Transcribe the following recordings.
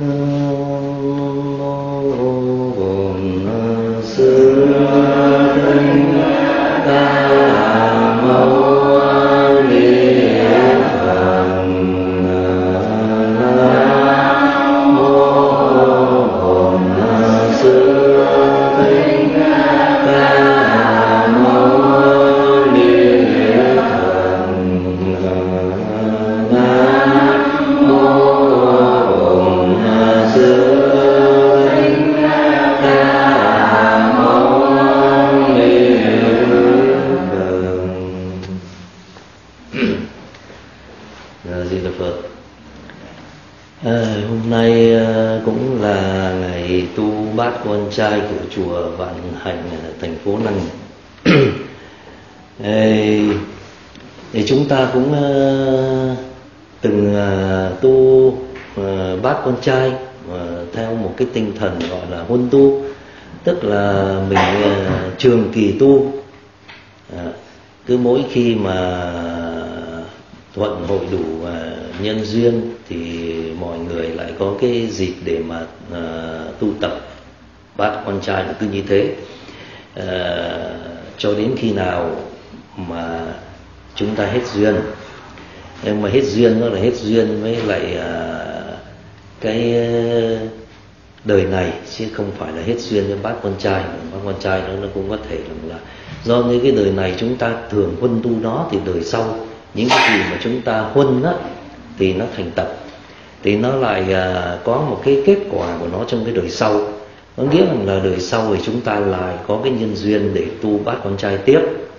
Hôm nay cũng là ngày tu bát quan trai của chùa Vạn Hạnh ở thành phố Năng. Thì chúng ta cũng từng tu bát quan trai theo một cái tinh thần gọi là huân tu, tức là mình trường kỳ tu. Cứ mỗi khi mà thuận hội đủ nhân duyên thì mọi người lại có cái dịp để mà tu tập bát quan trai, cứ như thế cho đến khi nào mà chúng ta hết duyên. Nhưng mà hết duyên nó là hết duyên với lại cái đời này, chứ không phải là hết duyên với bát quan trai. Bát quan trai nó cũng có thể là do những cái đời này chúng ta thường huân tu đó, thì đời sau những cái gì mà chúng ta huân á thì nó thành tập, thì nó lại có một cái kết quả của nó trong cái đời sau. Có nghĩa là đời sau thì chúng ta lại có cái nhân duyên để tu bát quan trai tiếp.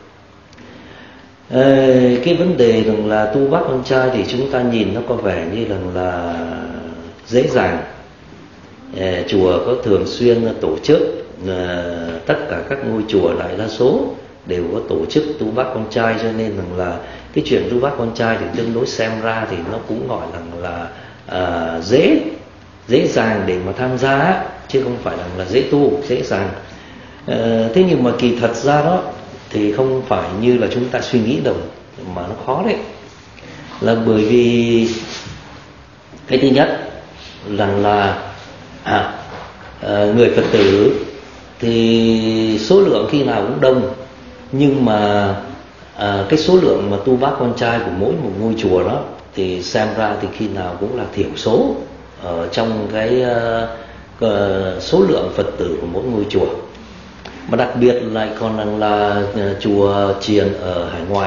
Cái vấn đề rằng là tu bát quan trai thì chúng ta nhìn nó có vẻ như là dễ dàng. Chùa có thường xuyên tổ chức, tất cả các ngôi chùa đại đa số đều có tổ chức tu bát quan trai, cho nên rằng là cái chuyện tu bát quan trai thì tương đối xem ra thì nó cũng gọi là dễ dàng để mà tham gia, chứ không phải là dễ tu, dễ dàng. Thế nhưng mà kỳ thật ra đó thì không phải như là chúng ta suy nghĩ đâu, mà nó khó đấy. Là bởi vì cái thứ nhất là người Phật tử thì số lượng khi nào cũng đông, nhưng mà cái số lượng mà tu bát quan trai của mỗi một ngôi chùa đó thì xem ra thì khi nào cũng là thiểu số ở trong cái số lượng Phật tử của mỗi ngôi chùa. Mà đặc biệt lại còn là chùa chiền ở hải ngoại.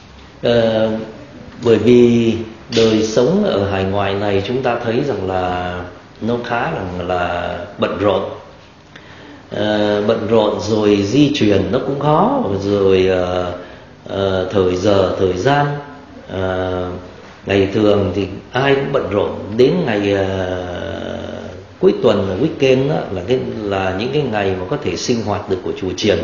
Bởi vì đời sống ở hải ngoại này chúng ta thấy rằng là nó khá là bận rộn, rồi di chuyển nó cũng khó, rồi thời gian ngày thường thì ai cũng bận rộn, đến ngày cuối tuần weekend đó, là những cái ngày mà có thể sinh hoạt được của chùa chiền,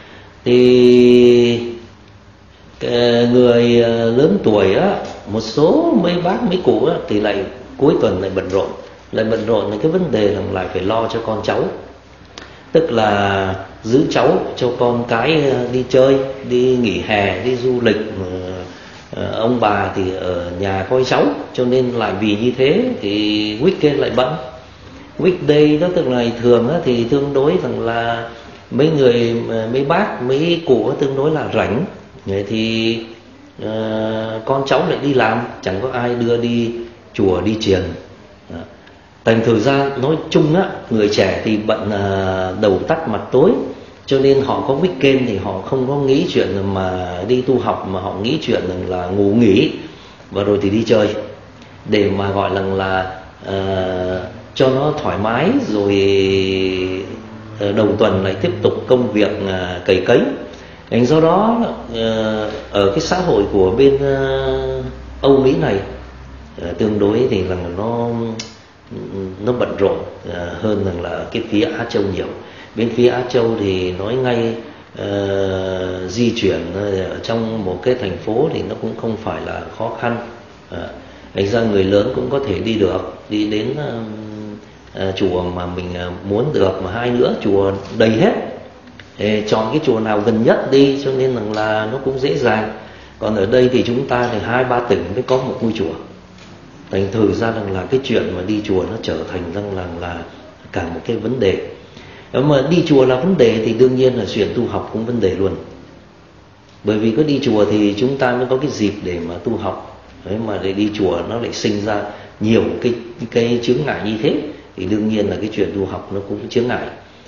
thì người lớn tuổi á, một số mấy bác mấy cụ á, thì lại cuối tuần lại bận rộn là cái vấn đề là lại phải lo cho con cháu, tức là giữ cháu cho con cái đi chơi, đi nghỉ hè, đi du lịch. Ông bà thì ở nhà coi cháu, cho nên lại vì như thế thì weekend lại bận. Weekday đó, tức là ngày thường đó, thì tương đối rằng là mấy bác mấy cụ tương đối là rảnh, thì con cháu lại đi làm, chẳng có ai đưa đi chùa đi chiền. Thành thử ra nói chung á, người trẻ thì bận đầu tắt mặt tối, cho nên họ có weekend thì họ không có nghĩ chuyện mà đi tu học, mà họ nghĩ chuyện là ngủ nghỉ và rồi thì đi chơi, để mà gọi là cho nó thoải mái, rồi đầu tuần lại tiếp tục công việc cày cấy. Do đó ở cái xã hội của bên Âu Mỹ này tương đối thì là nó bận rộn hơn là cái phía Á Châu nhiều. Bên phía Á Châu thì nói ngay di chuyển ở trong một cái thành phố thì nó cũng không phải là khó khăn. Thành ra người lớn cũng có thể đi được, đi đến chùa mà mình muốn được, mà hai nữa chùa đầy hết, chọn cái chùa nào gần nhất đi, cho nên là nó cũng dễ dàng. Còn ở đây thì chúng ta thì 2-3 tỉnh mới có một ngôi chùa, Thành thử ra rằng là cái chuyện mà đi chùa nó trở thành rằng là cả một cái vấn đề. Nếu mà đi chùa là vấn đề thì đương nhiên là chuyện tu học cũng vấn đề luôn. Bởi vì có đi chùa thì chúng ta mới có cái dịp để mà tu học. Đấy, mà để đi chùa nó lại sinh ra nhiều cái chướng ngại như thế thì đương nhiên là cái chuyện tu học nó cũng chướng ngại.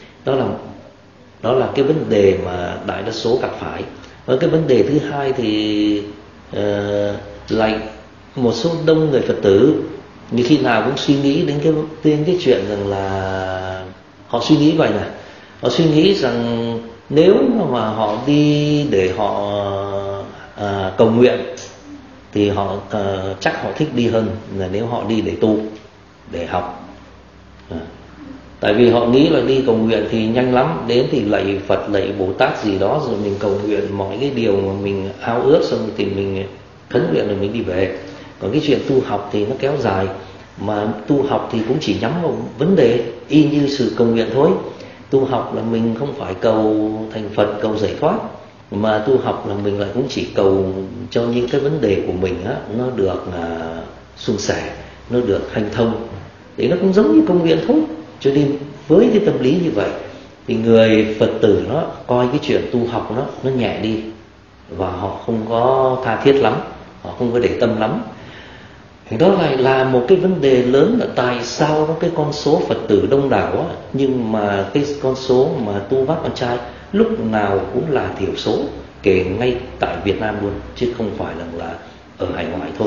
Đó là cái vấn đề mà đại đa số gặp phải. Và cái vấn đề thứ hai thì lại một số đông người Phật tử như khi nào cũng suy nghĩ đến cái chuyện rằng là họ suy nghĩ vậy này, họ suy nghĩ rằng nếu mà họ đi để họ cầu nguyện thì họ chắc họ thích đi hơn là nếu họ đi để tu, để học. Tại vì họ nghĩ là đi cầu nguyện thì nhanh lắm, đến thì lạy Phật lạy Bồ Tát gì đó rồi mình cầu nguyện mọi cái điều mà mình ao ước, xong thì mình khấn nguyện rồi mình đi về. Còn cái chuyện tu học thì nó kéo dài, mà tu học thì cũng chỉ nhắm vào vấn đề y như sự cầu nguyện thôi. Tu học là mình không phải cầu thành Phật, cầu giải thoát, mà tu học là mình lại cũng chỉ cầu cho những cái vấn đề của mình á, nó được suôn sẻ, nó được hanh thông. Thì nó cũng giống như cầu nguyện thôi. Cho nên với cái tâm lý như vậy thì người Phật tử nó coi cái chuyện tu học nó nhẹ đi, và họ không có tha thiết lắm, họ không có để tâm lắm. Thì đó lại là một cái vấn đề lớn là tại sao có cái con số Phật tử đông đảo á, nhưng mà cái con số mà tu bác con trai lúc nào cũng là thiểu số, kể ngay tại Việt Nam luôn, chứ không phải là ở hải ngoại thôi.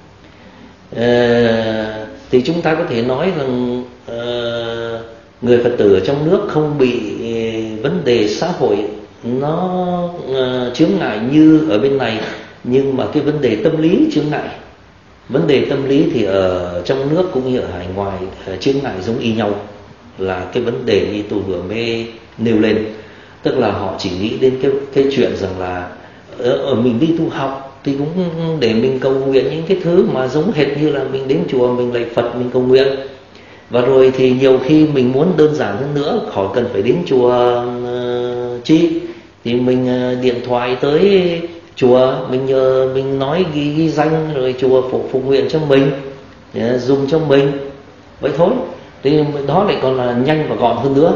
Thì chúng ta có thể nói rằng người Phật tử ở trong nước không bị vấn đề xã hội nó chướng ngại như ở bên này, nhưng mà cái vấn đề tâm lý chướng ngại. Vấn đề tâm lý thì ở trong nước cũng như ở hải ngoại chướng ngại giống y nhau, là cái vấn đề như tôi vừa mới nêu lên. Tức là họ chỉ nghĩ đến cái chuyện rằng là ở mình đi tu học thì cũng để mình cầu nguyện những cái thứ mà giống hệt như là mình đến chùa mình lạy Phật mình cầu nguyện. Và rồi thì nhiều khi mình muốn đơn giản hơn nữa, khỏi cần phải đến chùa chi, thì mình điện thoại tới chùa, mình nhờ mình nói ghi danh rồi chùa phục nguyện cho mình, dùng cho mình, vậy thôi. Thì đó lại còn là nhanh và gọn hơn nữa.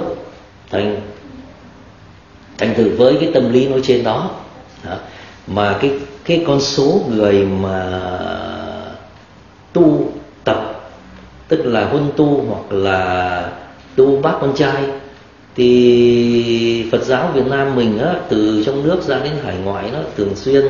Thành thử với cái tâm lý nói trên đó, mà cái con số người mà tu tập, tức là huân tu hoặc là tu bác con trai, thì Phật giáo Việt Nam mình á, từ trong nước ra đến hải ngoại nó thường xuyên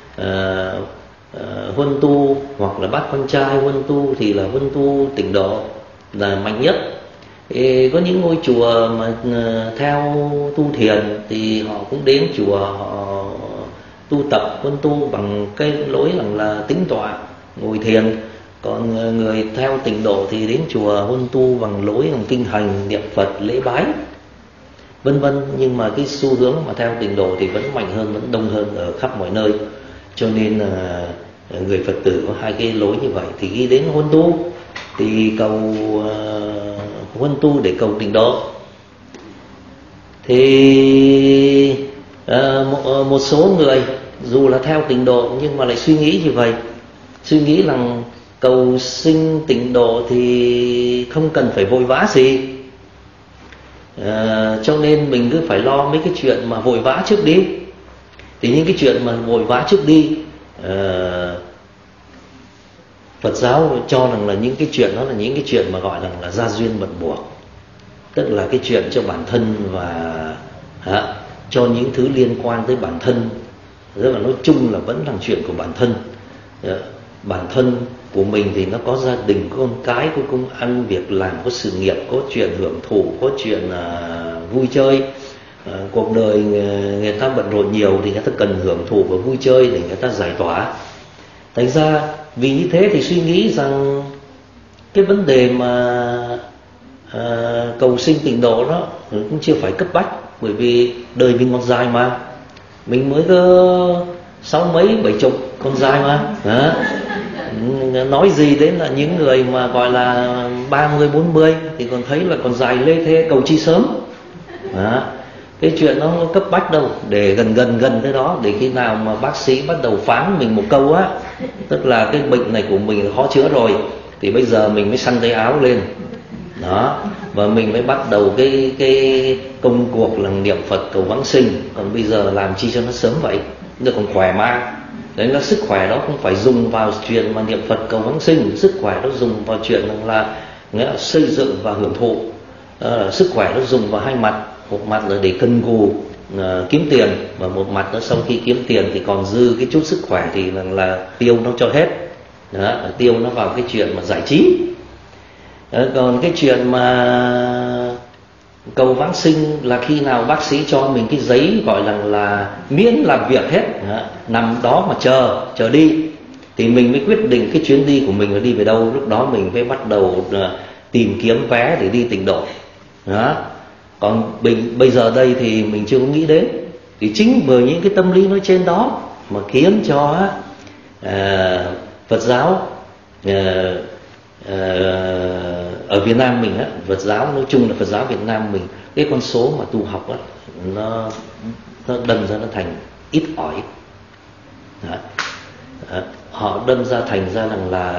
huân tu hoặc là bác con trai. Huân tu thì là huân tu tịnh độ là mạnh nhất. Có những ngôi chùa mà theo tu thiền thì họ cũng đến chùa họ tu tập huân tu bằng cái lối là tính tọa ngồi thiền. Còn người theo tịnh độ thì đến chùa huân tu bằng lối kinh hành niệm Phật lễ bái vân vân. Nhưng mà cái xu hướng mà theo tịnh độ thì vẫn mạnh hơn, vẫn đông hơn ở khắp mọi nơi. Cho nên người Phật tử có hai cái lối như vậy. Thì khi đến huân tu thì cầu huân tu để cầu tịnh độ. Thì một số người dù là theo tịnh độ nhưng mà lại suy nghĩ như vậy, suy nghĩ rằng cầu sinh tịnh độ thì không cần phải vội vã gì, cho nên mình cứ phải lo mấy cái chuyện mà vội vã trước đi. Thì những cái chuyện mà vội vã trước đi, Phật giáo cho rằng là những cái chuyện đó là những cái chuyện mà gọi là gia duyên bận buộc, tức là cái chuyện cho bản thân và cho những thứ liên quan tới bản thân. Tức là nói chung là vẫn là chuyện của bản thân. Bản thân của mình thì nó có gia đình, có con cái, có công ăn việc làm, có sự nghiệp, có chuyện hưởng thụ, có chuyện vui chơi. Cuộc đời người ta bận rộn nhiều thì người ta cần hưởng thụ và vui chơi để người ta giải tỏa. Thành ra vì như thế thì suy nghĩ rằng cái vấn đề mà cầu sinh tịnh độ đó cũng chưa phải cấp bách, bởi vì đời mình còn dài mà, mình mới có 60 mấy 70 còn dài mà. Nói gì đến là những người mà gọi là 30 40 thì còn thấy là còn dài lê thê, cầu chi sớm. Cái chuyện nó cấp bách đâu, để gần tới đó, để khi nào mà bác sĩ bắt đầu phán mình một câu á, tức là cái bệnh này của mình khó chữa rồi, Thì bây giờ mình mới săn tay áo lên đó, và mình mới bắt đầu cái công cuộc là niệm Phật cầu vãng sinh. Còn bây giờ làm chi cho nó sớm vậy, nó còn khỏe mà. Đấy là sức khỏe đó không phải dùng vào chuyện mà niệm Phật cầu vãng sinh, sức khỏe đó dùng vào chuyện là nghĩa là xây dựng và hưởng thụ. Sức khỏe nó dùng vào hai mặt, một mặt là để cần cù kiếm tiền, và một mặt nữa sau khi kiếm tiền thì còn dư cái chút sức khỏe thì là tiêu nó cho hết đó, tiêu nó vào cái chuyện mà giải trí. Còn cái chuyện mà cầu vãng sinh là khi nào bác sĩ cho mình cái giấy gọi là miễn làm việc hết, nằm đó mà chờ đi, thì mình mới quyết định cái chuyến đi của mình là đi về đâu. Lúc đó mình mới bắt đầu tìm kiếm vé để đi Tịnh Độ đó. Còn bây giờ đây thì mình chưa có nghĩ đến. Thì chính bởi những cái tâm lý nói trên đó mà khiến cho Phật giáo ở Việt Nam mình Phật giáo nói chung là Phật giáo Việt Nam mình, cái con số mà tu học nó đâm ra nó thành ít ỏi. Họ đâm ra thành ra rằng là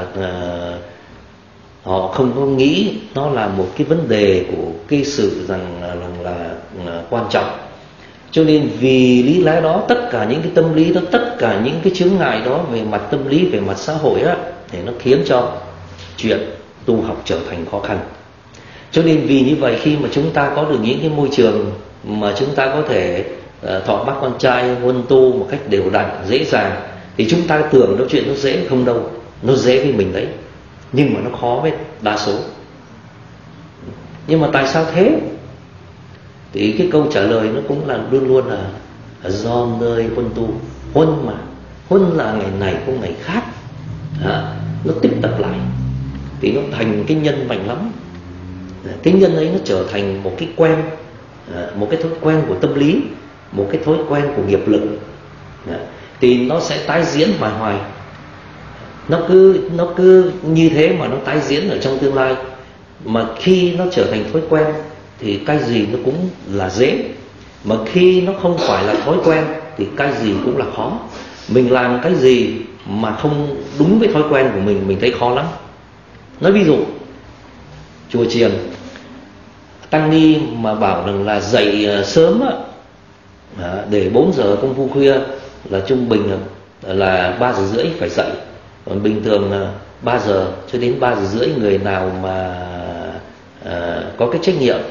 họ không có nghĩ nó là một cái vấn đề của cái sự rằng là quan trọng. Cho nên vì lý lẽ đó, tất cả những cái tâm lý đó, tất cả những cái chướng ngại đó về mặt tâm lý, về mặt xã hội thì nó khiến cho chuyện tu học trở thành khó khăn. Cho nên vì như vậy, khi mà chúng ta có được những cái môi trường mà chúng ta có thể thọ bác con trai huân tu một cách đều đặn, dễ dàng, thì chúng ta tưởng đó chuyện nó dễ, không đâu. Nó dễ với mình đấy, nhưng mà nó khó với đa số. Nhưng mà tại sao thế? Thì cái câu trả lời nó cũng là luôn luôn là do nơi huân tu. Huân mà, huân là ngày này không ngày khác, nó tiếp tập lại thì nó thành cái nhân mạnh lắm. Cái nhân ấy nó trở thành một cái quen, một cái thói quen của tâm lý, một cái thói quen của nghiệp lực, thì nó sẽ tái diễn hoài hoài. Nó cứ như thế mà nó tái diễn ở trong tương lai. Mà khi nó trở thành thói quen thì cái gì nó cũng là dễ, mà khi nó không phải là thói quen thì cái gì cũng là khó. Mình làm cái gì mà không đúng với thói quen của mình thấy khó lắm. Nói ví dụ, chùa chiền tăng ni mà bảo rằng là dậy sớm để 4 giờ công phu khuya là trung bình là 3 giờ rưỡi phải dậy. Còn bình thường 3 giờ cho đến 3 giờ rưỡi, người nào mà có cái trách nhiệm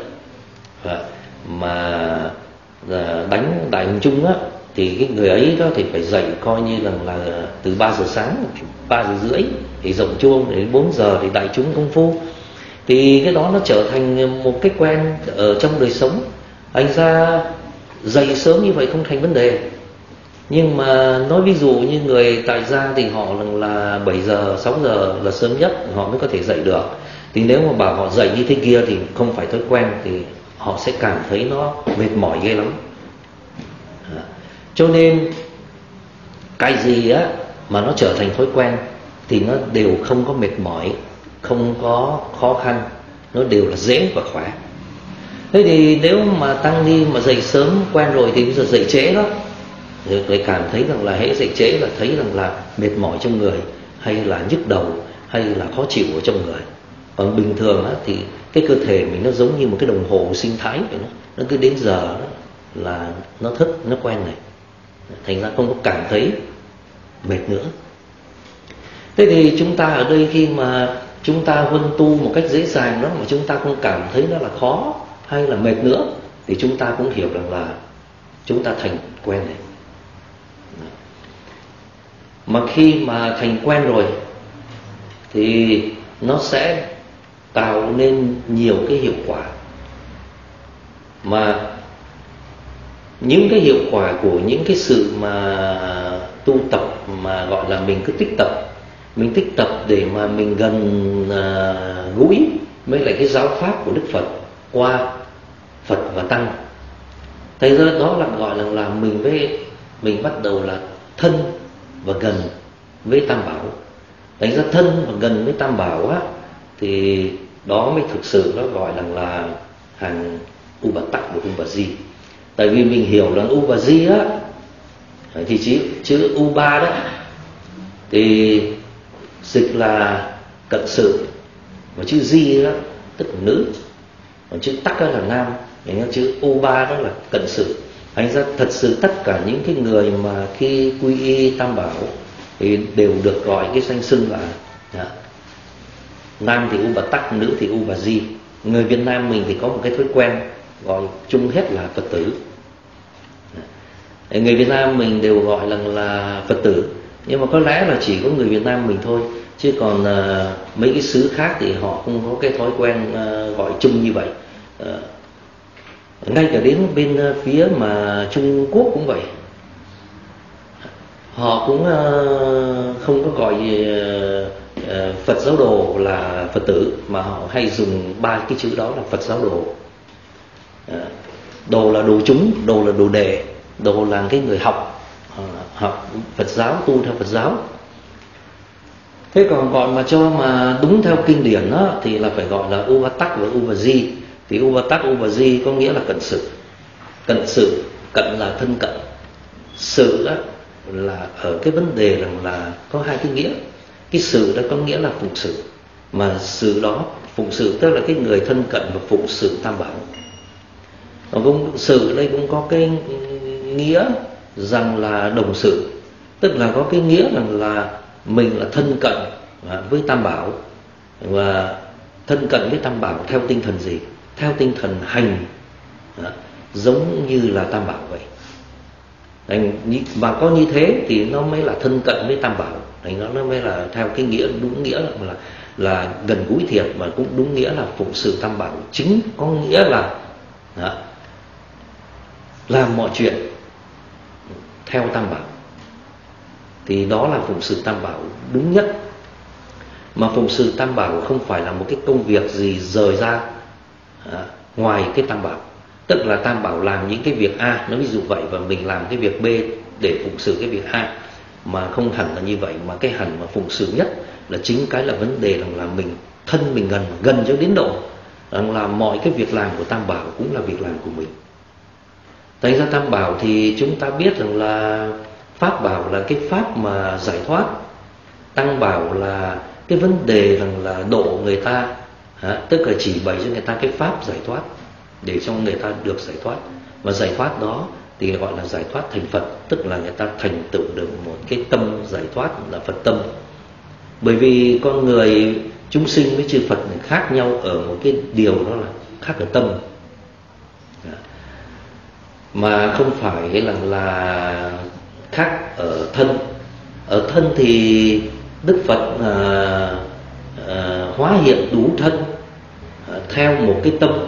mà đánh đại hùng chung thì cái người ấy đó thì phải dậy coi như là từ 3 giờ sáng, 3 giờ rưỡi thì rộng chuông, đến 4 giờ thì đại chúng công phu. Thì cái đó nó trở thành một cái quen ở trong đời sống. Thành ra dậy sớm như vậy không thành vấn đề. Nhưng mà nói ví dụ như người tại gia thì họ là 7 giờ, 6 giờ là sớm nhất họ mới có thể dậy được. Thì nếu mà bảo họ dậy như thế kia thì không phải thói quen, thì họ sẽ cảm thấy nó mệt mỏi ghê lắm. Cho nên cái gì mà nó trở thành thói quen thì nó đều không có mệt mỏi, không có khó khăn, nó đều là dễ và khỏe. Thế thì nếu mà tăng ni mà dậy sớm quen rồi thì bây giờ dậy trễ đó, rồi cảm thấy rằng là hễ dậy trễ là thấy rằng là mệt mỏi trong người, hay là nhức đầu, hay là khó chịu ở trong người. Còn bình thường thì cái cơ thể mình nó giống như một cái đồng hồ sinh thái vậy, nó cứ đến giờ là nó thức, nó quen này, thành ra không có cảm thấy mệt nữa. Thế thì chúng ta ở đây khi mà chúng ta huân tu một cách dễ dàng đó, mà chúng ta không cảm thấy nó là khó hay là mệt nữa, thì chúng ta cũng hiểu rằng là chúng ta thành quen này. Mà khi mà thành quen rồi thì nó sẽ tạo nên nhiều cái hiệu quả. Mà những cái hiệu quả của những cái sự mà tu tập mà gọi là mình cứ tích tập, mình tích tập để mà mình gần gũi với lại cái giáo pháp của Đức Phật qua Phật và Tăng. Thế ra đó là gọi là mình bắt đầu là thân và gần với Tam Bảo. Đánh ra thân và gần với Tam Bảo thì đó mới thực sự nó gọi là hàng U Bà Tắc và U Bà Di. Tại vì mình hiểu là U Bà Di thì chữ U Ba đó thì dịch là cận sự, và chữ di đó tức là nữ, còn chữ tắc đó là nam, chữ U3 đó là cận sự. Thành ra thật sự tất cả những cái người mà khi quy y Tam Bảo thì đều được gọi cái danh xưng là nam thì U Bà Tắc, nữ thì U Bà Di. Người Việt Nam mình thì có một cái thói quen gọi chung hết là Phật tử. Người Việt Nam mình đều gọi là Phật tử, nhưng mà có lẽ là chỉ có người Việt Nam mình thôi, chứ còn mấy cái xứ khác thì họ không có cái thói quen gọi chung như vậy. Ngay cả đến bên phía mà Trung Quốc cũng vậy, họ cũng không có gọi Phật giáo đồ là Phật tử, mà họ hay dùng ba cái chữ đó là Phật giáo đồ. Đồ là đồ chúng, đồ là đồ đệ, đồ là cái người học Phật giáo, tu theo Phật giáo. Thế còn gọi mà cho mà đúng theo kinh điển đó, thì là phải gọi là U Ba Tắc và U Ba Di. Thì U Ba Tắc, U Ba Di có nghĩa là cận sự. Cận sự, cận là thân cận, sự đó là ở cái vấn đề rằng là có hai cái nghĩa. Cái sự đó có nghĩa là phụng sự, mà sự đó phụng sự tức là cái người thân cận và phụng sự Tam Bảo. Còn cũng sự đây cũng có cái nghĩa rằng là đồng sự, tức là có cái nghĩa rằng là mình là thân cận với Tam Bảo, và thân cận với Tam Bảo theo tinh thần gì? Theo tinh thần hành giống như là Tam Bảo vậy. Và có như thế thì nó mới là thân cận với Tam Bảo, nó mới là theo cái nghĩa đúng nghĩa là gần gũi thiệt, mà cũng đúng nghĩa là phụng sự Tam Bảo, chính có nghĩa là làm mọi chuyện theo Tam Bảo. Thì đó là phụng sự Tam Bảo đúng nhất. Mà phụng sự Tam Bảo không phải là một cái công việc gì rời ra ngoài cái Tam Bảo. Tức là Tam Bảo làm những cái việc A, nó ví dụ vậy, và mình làm cái việc B để phụng sự cái việc A. Mà không hẳn là như vậy, mà cái hẳn mà phụng sự nhất là chính cái là vấn đề là mình thân mình gần cho đến độ rằng là mọi cái việc làm của Tam Bảo cũng là việc làm của mình. Thành ra Tam Bảo thì chúng ta biết rằng là Pháp Bảo là cái pháp mà giải thoát, Tăng Bảo là cái vấn đề rằng là độ người ta, tức là chỉ bày cho người ta cái pháp giải thoát để cho người ta được giải thoát. Và giải thoát đó thì gọi là giải thoát thành Phật, tức là người ta thành tựu được một cái tâm giải thoát là Phật tâm. Bởi vì con người chúng sinh với chư Phật khác nhau ở một cái điều đó là khác ở tâm, mà không phải là khác ở thân. Ở thân thì Đức Phật hóa hiện đủ thân theo một cái tâm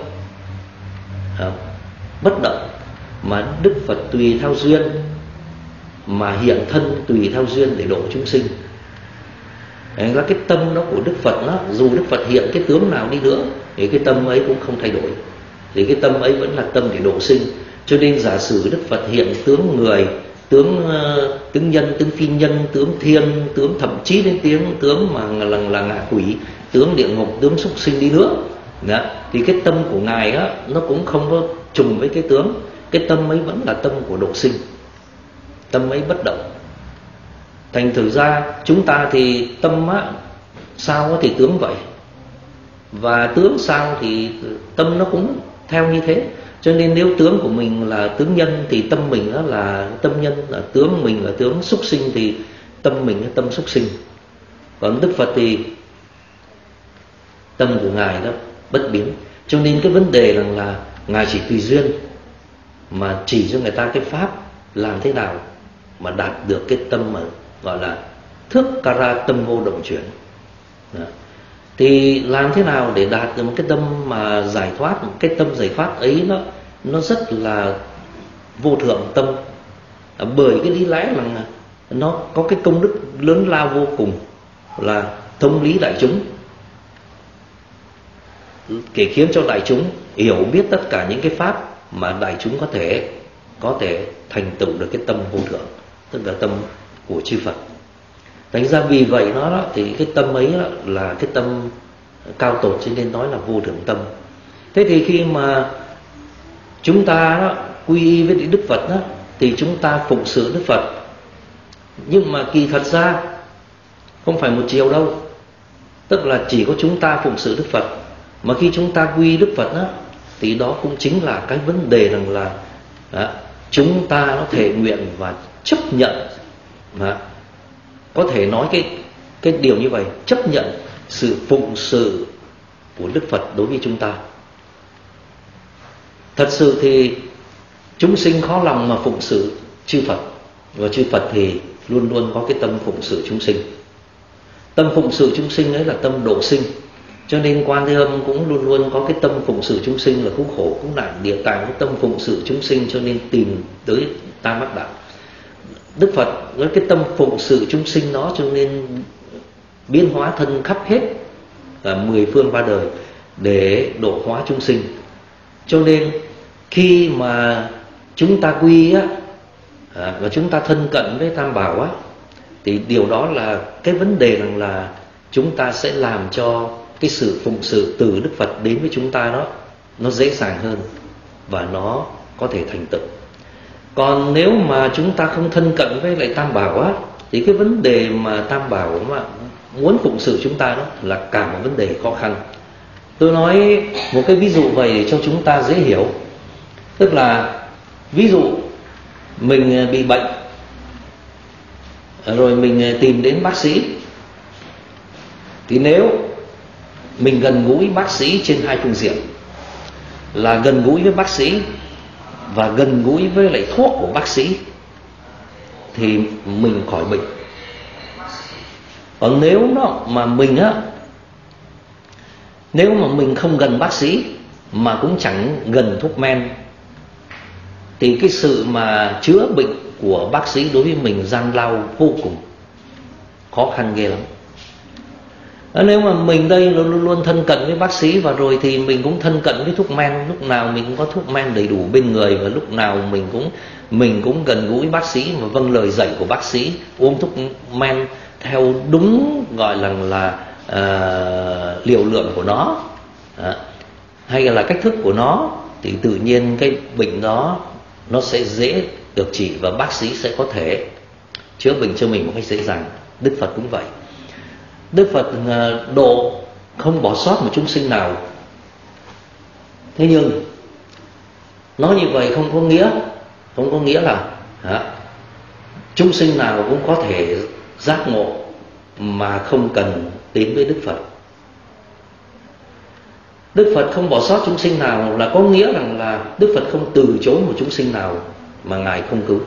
bất động, mà Đức Phật tùy theo duyên mà hiện thân tùy theo duyên để độ chúng sinh. Thành ra cái tâm đó của Đức Phật đó, dù Đức Phật hiện cái tướng nào đi nữa thì cái tâm ấy cũng không thay đổi, thì cái tâm ấy vẫn là tâm để độ sinh. Cho nên giả sử Đức Phật hiện tướng người, tướng nhân, tướng phi nhân, tướng thiên, tướng thậm chí đến tướng mà là ngạ quỷ, tướng địa ngục, tướng súc sinh đi nữa, thì cái tâm của Ngài á, nó cũng không có trùng với cái tướng. Cái tâm ấy vẫn là tâm của độ sinh, tâm ấy bất động. Thành thử ra chúng ta thì tâm á, sao thì tướng vậy, và tướng sao thì tâm nó cũng theo như thế. Cho nên nếu tướng của mình là tướng nhân thì tâm mình đó là tâm nhân, là tướng mình là tướng súc sinh thì tâm mình là tâm súc sinh. Còn Đức Phật thì tâm của Ngài đó bất biến. Cho nên cái vấn đề là Ngài chỉ tùy duyên mà chỉ cho người ta cái pháp làm thế nào mà đạt được cái tâm mà gọi là thước kara, tâm vô động chuyển. Thì làm thế nào để đạt được một cái tâm mà giải thoát? Cái tâm giải thoát ấy nó rất là vô thượng tâm, bởi cái lý lẽ là nó có cái công đức lớn lao vô cùng là thông lý đại chúng, để khiến cho đại chúng hiểu biết tất cả những cái pháp mà đại chúng có thể thành tựu được cái tâm vô thượng, tức là tâm của chư Phật. Thành ra vì vậy nó đó, thì cái tâm ấy đó là cái tâm cao tột, cho nên nói là vô thượng tâm. Thế thì khi mà chúng ta đó, quy y với Đức Phật đó, thì chúng ta phụng sự Đức Phật. Nhưng mà kỳ thật ra không phải một chiều đâu. Tức là chỉ có chúng ta phụng sự Đức Phật, mà khi chúng ta quy Đức Phật á, thì đó cũng chính là cái vấn đề rằng là chúng ta nó thể nguyện và chấp nhận, có thể nói cái điều như vậy, chấp nhận sự phụng sự của Đức Phật đối với chúng ta. Thật sự thì chúng sinh khó lòng mà phụng sự chư Phật, và chư Phật thì luôn luôn có cái tâm phụng sự chúng sinh. Tâm phụng sự chúng sinh ấy là tâm độ sinh, cho nên Quan Thế Âm cũng luôn luôn có cái tâm phụng sự chúng sinh, là cứu khổ cứu nạn địa tạng có tâm phụng sự chúng sinh, cho nên tìm tới Tam Mắc Đạo. Đức Phật với cái tâm phụng sự chúng sinh đó, cho nên biến hóa thân khắp hết 10 phương ba đời để độ hóa chúng sinh. Cho nên khi mà chúng ta quy á, và chúng ta thân cận với Tam Bảo á, thì điều đó là cái vấn đề rằng là chúng ta sẽ làm cho cái sự phụng sự từ Đức Phật đến với chúng ta đó nó dễ dàng hơn và nó có thể thành tựu. Còn nếu mà chúng ta không thân cận với lại Tam Bảo á, thì cái vấn đề mà Tam Bảo mà muốn phụng sự chúng ta đó là cả một vấn đề khó khăn. Tôi nói một cái ví dụ vậy để cho chúng ta dễ hiểu. Tức là ví dụ mình bị bệnh, rồi mình tìm đến bác sĩ, thì nếu mình gần gũi bác sĩ trên hai phương diện, là gần gũi với bác sĩ và gần gũi với lại thuốc của bác sĩ, thì mình khỏi bệnh. Còn nếu mà mình không gần bác sĩ mà cũng chẳng gần thuốc men, thì cái sự mà chữa bệnh của bác sĩ đối với mình gian lao vô cùng, khó khăn ghê lắm. Nếu mà mình đây luôn luôn thân cận với bác sĩ, và rồi thì mình cũng thân cận với thuốc men, lúc nào mình cũng có thuốc men đầy đủ bên người, và lúc nào mình cũng gần gũi bác sĩ mà vâng lời dạy của bác sĩ, uống thuốc men theo đúng gọi là liều lượng của nó, hay là cách thức của nó, thì tự nhiên cái bệnh đó nó sẽ dễ được trị, và bác sĩ sẽ có thể chữa bệnh cho mình một cách dễ dàng. Đức Phật cũng vậy. Đức Phật độ không bỏ sót một chúng sinh nào. Thế nhưng nói như vậy không có nghĩa là chúng sinh nào cũng có thể giác ngộ mà không cần đến với Đức Phật. Đức Phật không bỏ sót chúng sinh nào là có nghĩa rằng là Đức Phật không từ chối một chúng sinh nào mà Ngài không cứu,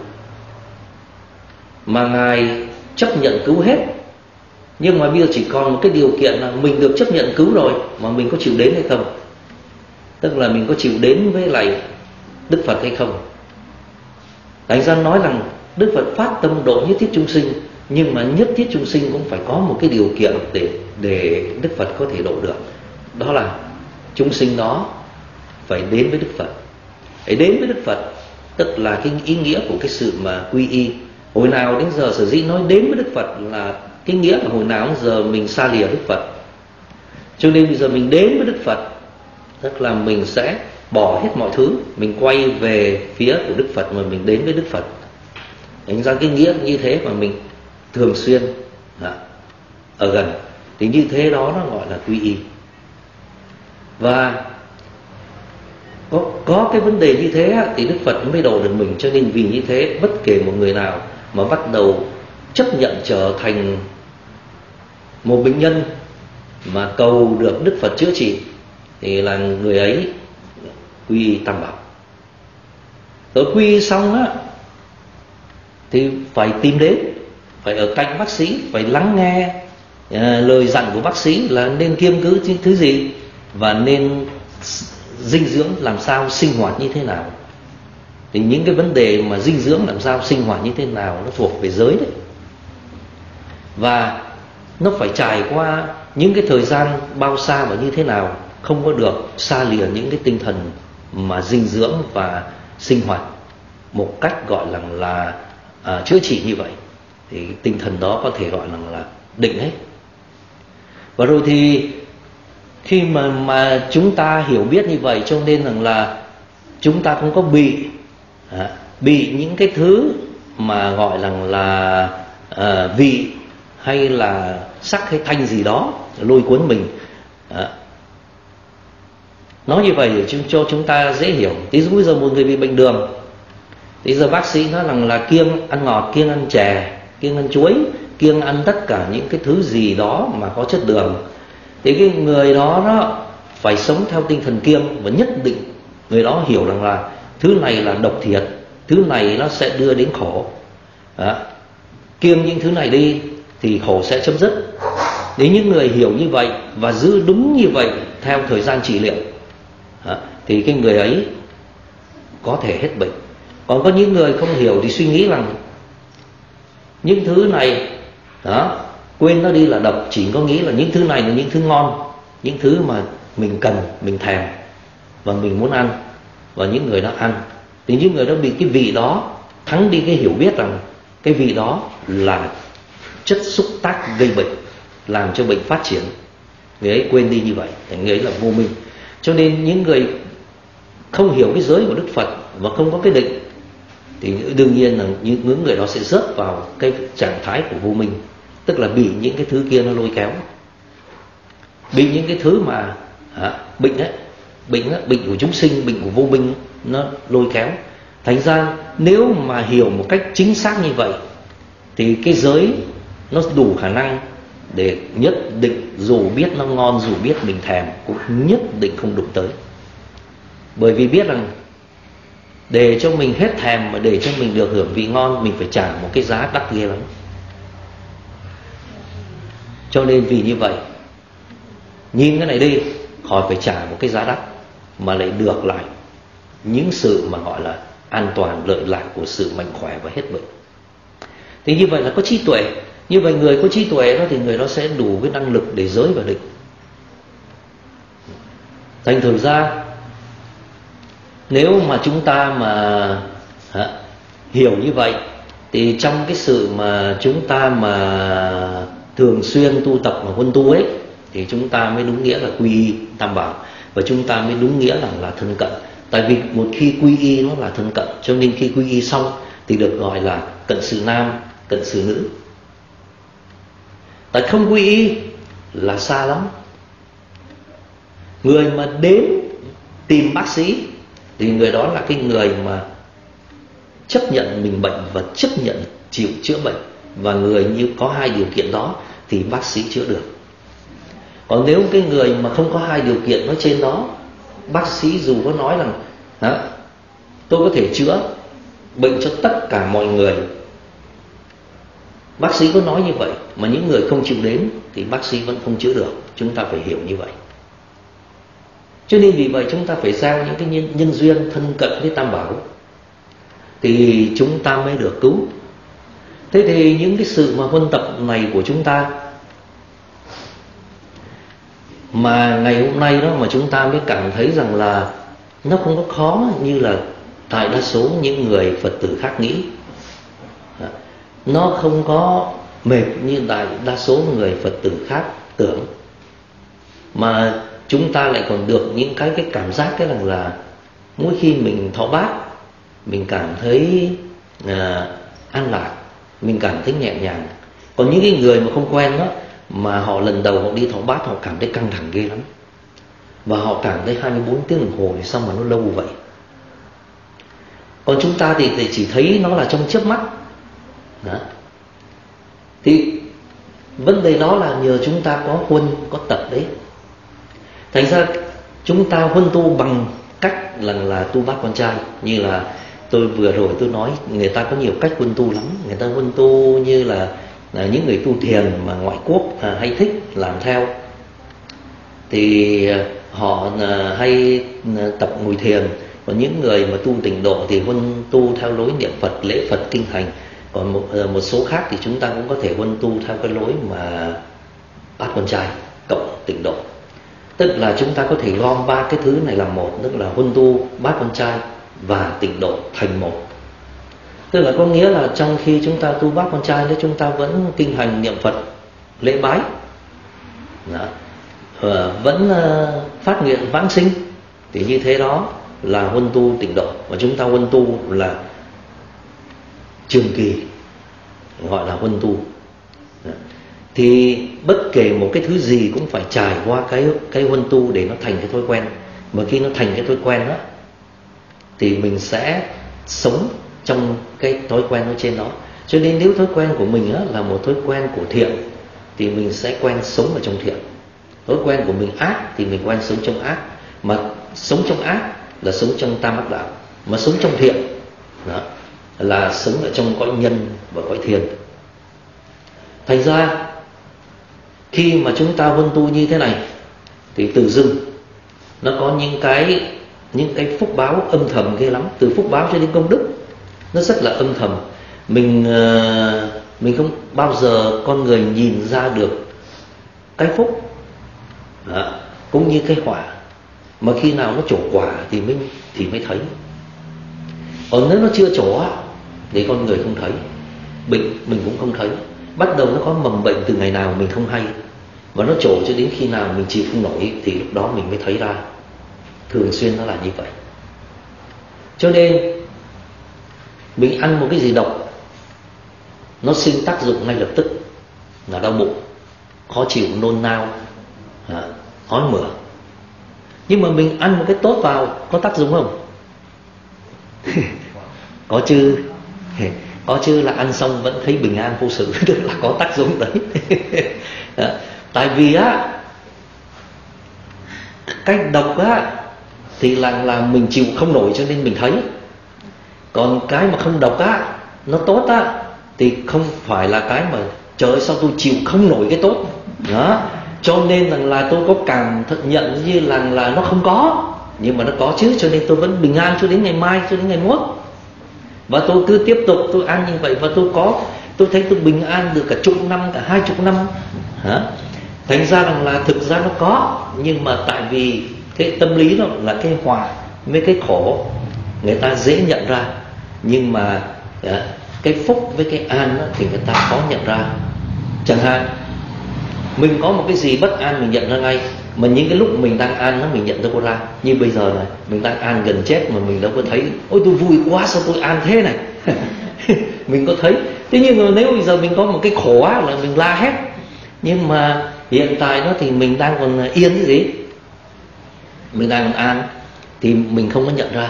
mà Ngài chấp nhận cứu hết. Nhưng mà bây giờ chỉ còn một cái điều kiện là mình được chấp nhận cứu rồi, mà mình có chịu đến hay không. Tức là mình có chịu đến với lại Đức Phật hay không. Thành ra nói rằng Đức Phật phát tâm độ nhất thiết chúng sinh, nhưng mà nhất thiết chúng sinh cũng phải có một cái điều kiện để Đức Phật có thể độ được. Đó là chúng sinh đó phải đến với Đức Phật. Phải đến với Đức Phật tức là cái ý nghĩa của cái sự mà quy y. Hồi nào đến giờ sở dĩ nói đến với Đức Phật là cái nghĩa là hồi nào đến giờ mình xa lìa Đức Phật. Cho nên bây giờ mình đến với Đức Phật tức là mình sẽ bỏ hết mọi thứ, mình quay về phía của Đức Phật mà mình đến với Đức Phật. Thành ra cái nghĩa như thế mà mình thường xuyên ở gần, thì như thế đó nó gọi là quy y. Và có cái vấn đề như thế thì Đức Phật mới độ được mình. Cho nên vì như thế, bất kể một người nào mà bắt đầu chấp nhận trở thành một bệnh nhân mà cầu được Đức Phật chữa trị, thì là người ấy quy y Tam Bảo. Rồi quy y xong á thì phải tìm đến, phải ở cạnh bác sĩ, phải lắng nghe lời dặn của bác sĩ là nên kiêng cữ thứ gì, và nên dinh dưỡng làm sao, sinh hoạt như thế nào. Thì những cái vấn đề mà dinh dưỡng làm sao, sinh hoạt như thế nào nó thuộc về giới đấy. Và nó phải trải qua những cái thời gian bao xa và như thế nào, không có được xa lìa những cái tinh thần mà dinh dưỡng và sinh hoạt một cách gọi là chữa trị như vậy, thì tinh thần đó có thể gọi là định hết. Và rồi thì khi mà chúng ta hiểu biết như vậy, cho nên rằng là chúng ta không có bị những cái thứ mà gọi là vị hay là sắc hay thanh gì đó lôi cuốn mình. Nói như vậy để cho chúng ta dễ hiểu. Ví dụ bây giờ một người bị bệnh đường, thì giờ bác sĩ nói rằng là kiêng ăn ngọt, kiêng ăn chè, kiêng ăn chuối, kiêng ăn tất cả những cái thứ gì đó mà có chất đường. Thì cái người đó phải sống theo tinh thần kiêng, và nhất định người đó hiểu rằng là thứ này là độc thiệt, thứ này nó sẽ đưa đến khổ. Kiêng những thứ này đi thì khổ sẽ chấm dứt. Nếu những người hiểu như vậy và giữ đúng như vậy theo thời gian trị liệu, thì cái người ấy có thể hết bệnh. Còn có những người không hiểu thì suy nghĩ rằng những thứ này quên nó đi là độc, chỉ có nghĩ là những thứ này là những thứ ngon, những thứ mà mình cần, mình thèm và mình muốn ăn, và những người đó ăn. Thì những người đó bị cái vị đó thắng đi cái hiểu biết rằng cái vị đó là chất xúc tác gây bệnh, làm cho bệnh phát triển. Người ấy quên đi như vậy, thì người ấy là vô minh. Cho nên những người không hiểu cái giới của Đức Phật và không có cái định, thì đương nhiên là những người đó sẽ rớt vào cái trạng thái của vô minh, tức là bị những cái thứ kia nó lôi kéo, bị những cái thứ mà bệnh của chúng sinh, bệnh của vô minh nó lôi kéo. Thành ra nếu mà hiểu một cách chính xác như vậy thì cái giới nó đủ khả năng để nhất định, dù biết nó ngon, dù biết mình thèm, cũng nhất định không đụng tới. Bởi vì biết rằng để cho mình hết thèm, mà để cho mình được hưởng vị ngon, mình phải trả một cái giá đắt ghê lắm. Cho nên vì như vậy, nhìn cái này đi, khỏi phải trả một cái giá đắt, mà lại được lại những sự mà gọi là an toàn, lợi lạc của sự mạnh khỏe và hết bệnh. Thì như vậy là có trí tuệ. Như vậy người có trí tuệ đó thì người đó sẽ đủ cái năng lực để giới và định. Thành thử ra nếu mà chúng ta mà hiểu như vậy, thì trong cái sự mà chúng ta mà thường xuyên tu tập mà huân tu ấy, thì chúng ta mới đúng nghĩa là quy y tam bảo, và chúng ta mới đúng nghĩa là thân cận. Tại vì một khi quy y nó là thân cận, cho nên khi quy y xong thì được gọi là cận sự nam, cận sự nữ. Tại không quy y là xa lắm. Người mà đến tìm bác sĩ thì người đó là cái người mà chấp nhận mình bệnh và chấp nhận chịu chữa bệnh, và người như có hai điều kiện đó thì bác sĩ chữa được. Còn nếu cái người mà không có hai điều kiện nói trên đó, bác sĩ dù có nói rằng tôi có thể chữa bệnh cho tất cả mọi người, bác sĩ có nói như vậy mà những người không chịu đến thì bác sĩ vẫn không chữa được. Chúng ta phải hiểu như vậy. Cho nên vì vậy chúng ta phải gieo những cái nhân duyên thân cận với tam bảo thì chúng ta mới được cứu. Thế thì những cái sự mà huân tập này của chúng ta, mà ngày hôm nay đó mà chúng ta mới cảm thấy rằng là nó không có khó như là đại đa số những người Phật tử khác nghĩ. Nó không có mệt như đại đa số người Phật tử khác tưởng. Mà chúng ta lại còn được những cái cảm giác cái rằng là mỗi khi mình thọ bát, mình cảm thấy an lạc, mình cảm thấy nhẹ nhàng. Còn những cái người mà không quen đó, mà họ lần đầu họ đi thọ bát, họ cảm thấy căng thẳng ghê lắm. Và họ cảm thấy 24 tiếng đồng hồ thì sao mà nó lâu vậy. Còn chúng ta thì chỉ thấy nó là trong chớp mắt đó. Thì vấn đề đó là nhờ chúng ta có huân, có tập đấy. Thành ra chúng ta huân tu bằng cách là tu bát quan trai. Như là tôi vừa rồi tôi nói, người ta có nhiều cách huân tu lắm. Người ta huân tu như là những người tu thiền mà ngoại quốc hay thích làm theo, thì họ hay tập ngồi thiền. Còn những người mà tu tịnh độ thì huân tu theo lối niệm Phật, lễ Phật, kinh hành. Còn một số khác thì chúng ta cũng có thể huân tu theo cái lối mà bát quan trai cộng tịnh độ. Tức là chúng ta có thể gom ba cái thứ này làm một, tức là huân tu, bát quan trai và tịnh độ thành một. Tức là có nghĩa là trong khi chúng ta tu bát quan trai thì chúng ta vẫn kinh hành niệm Phật, lễ bái đó, vẫn phát nguyện vãng sinh. Thì như thế đó là huân tu tịnh độ. Và chúng ta huân tu là trường kỳ, gọi là huân tu. Thì bất kể một cái thứ gì cũng phải trải qua cái huân tu để nó thành cái thói quen. Mà khi nó thành cái thói quen đó thì mình sẽ sống trong cái thói quen ở trên đó. Cho nên nếu thói quen của mình á, là một thói quen của thiện thì mình sẽ quen sống ở trong thiện. Thói quen của mình ác thì mình quen sống trong ác. Mà sống trong ác là sống trong tam ác đạo. Mà sống trong thiện đó là sống ở trong cõi nhân và cõi thiên. Thành ra khi mà chúng ta huân tu như thế này thì tự dưng nó có những cái phúc báo âm thầm ghê lắm. Từ phúc báo cho đến công đức nó rất là âm thầm. Mình không bao giờ con người nhìn ra được cái phúc đó, cũng như cái họa. Mà khi nào nó trổ quả thì mới thấy. Còn nếu nó chưa trổ thì con người không thấy. Bệnh mình cũng không thấy. Bắt đầu nó có mầm bệnh từ ngày nào mình không hay. Và nó trổ cho đến khi nào mình chịu không nổi thì lúc đó mình mới thấy ra. Thường xuyên nó là như vậy. Cho nên mình ăn một cái gì độc, nó sinh tác dụng ngay lập tức là đau bụng, khó chịu, nôn nao, ói mửa. Nhưng mà mình ăn một cái tốt vào có tác dụng không? Có chứ. Có chứ, là ăn xong vẫn thấy bình an vô sự. Tức là có tác dụng đấy. Tại vì cái độc thì là mình chịu không nổi cho nên mình thấy. Còn cái mà không độc nó tốt thì không phải là cái mà trời ơi sao tôi chịu không nổi cái tốt đó. Cho nên là tôi có cảm nhận như là nó không có. Nhưng mà nó có chứ. Cho nên tôi vẫn bình an cho đến ngày mai, cho đến ngày mốt. Và tôi cứ tiếp tục tôi ăn như vậy. Và tôi thấy tôi bình an được cả chục năm, cả 20 năm. Thành ra là thực ra nó có. Nhưng mà tại vì cái tâm lý đó là cái họa với cái khổ người ta dễ nhận ra. Nhưng mà cái phúc với cái an thì người ta khó nhận ra. Chẳng hạn mình có một cái gì bất an mình nhận ra ngay. Mà những cái lúc mình đang an mình nhận đâu có ra. Như bây giờ này, mình đang an gần chết mà mình đâu có thấy. Ôi tôi vui quá sao tôi an thế này. Mình có thấy. Thế nhưng mà nếu bây giờ mình có một cái khổ là mình la hét. Nhưng mà hiện tại đó thì mình đang còn yên cái gì, mình đang còn an thì mình không có nhận ra.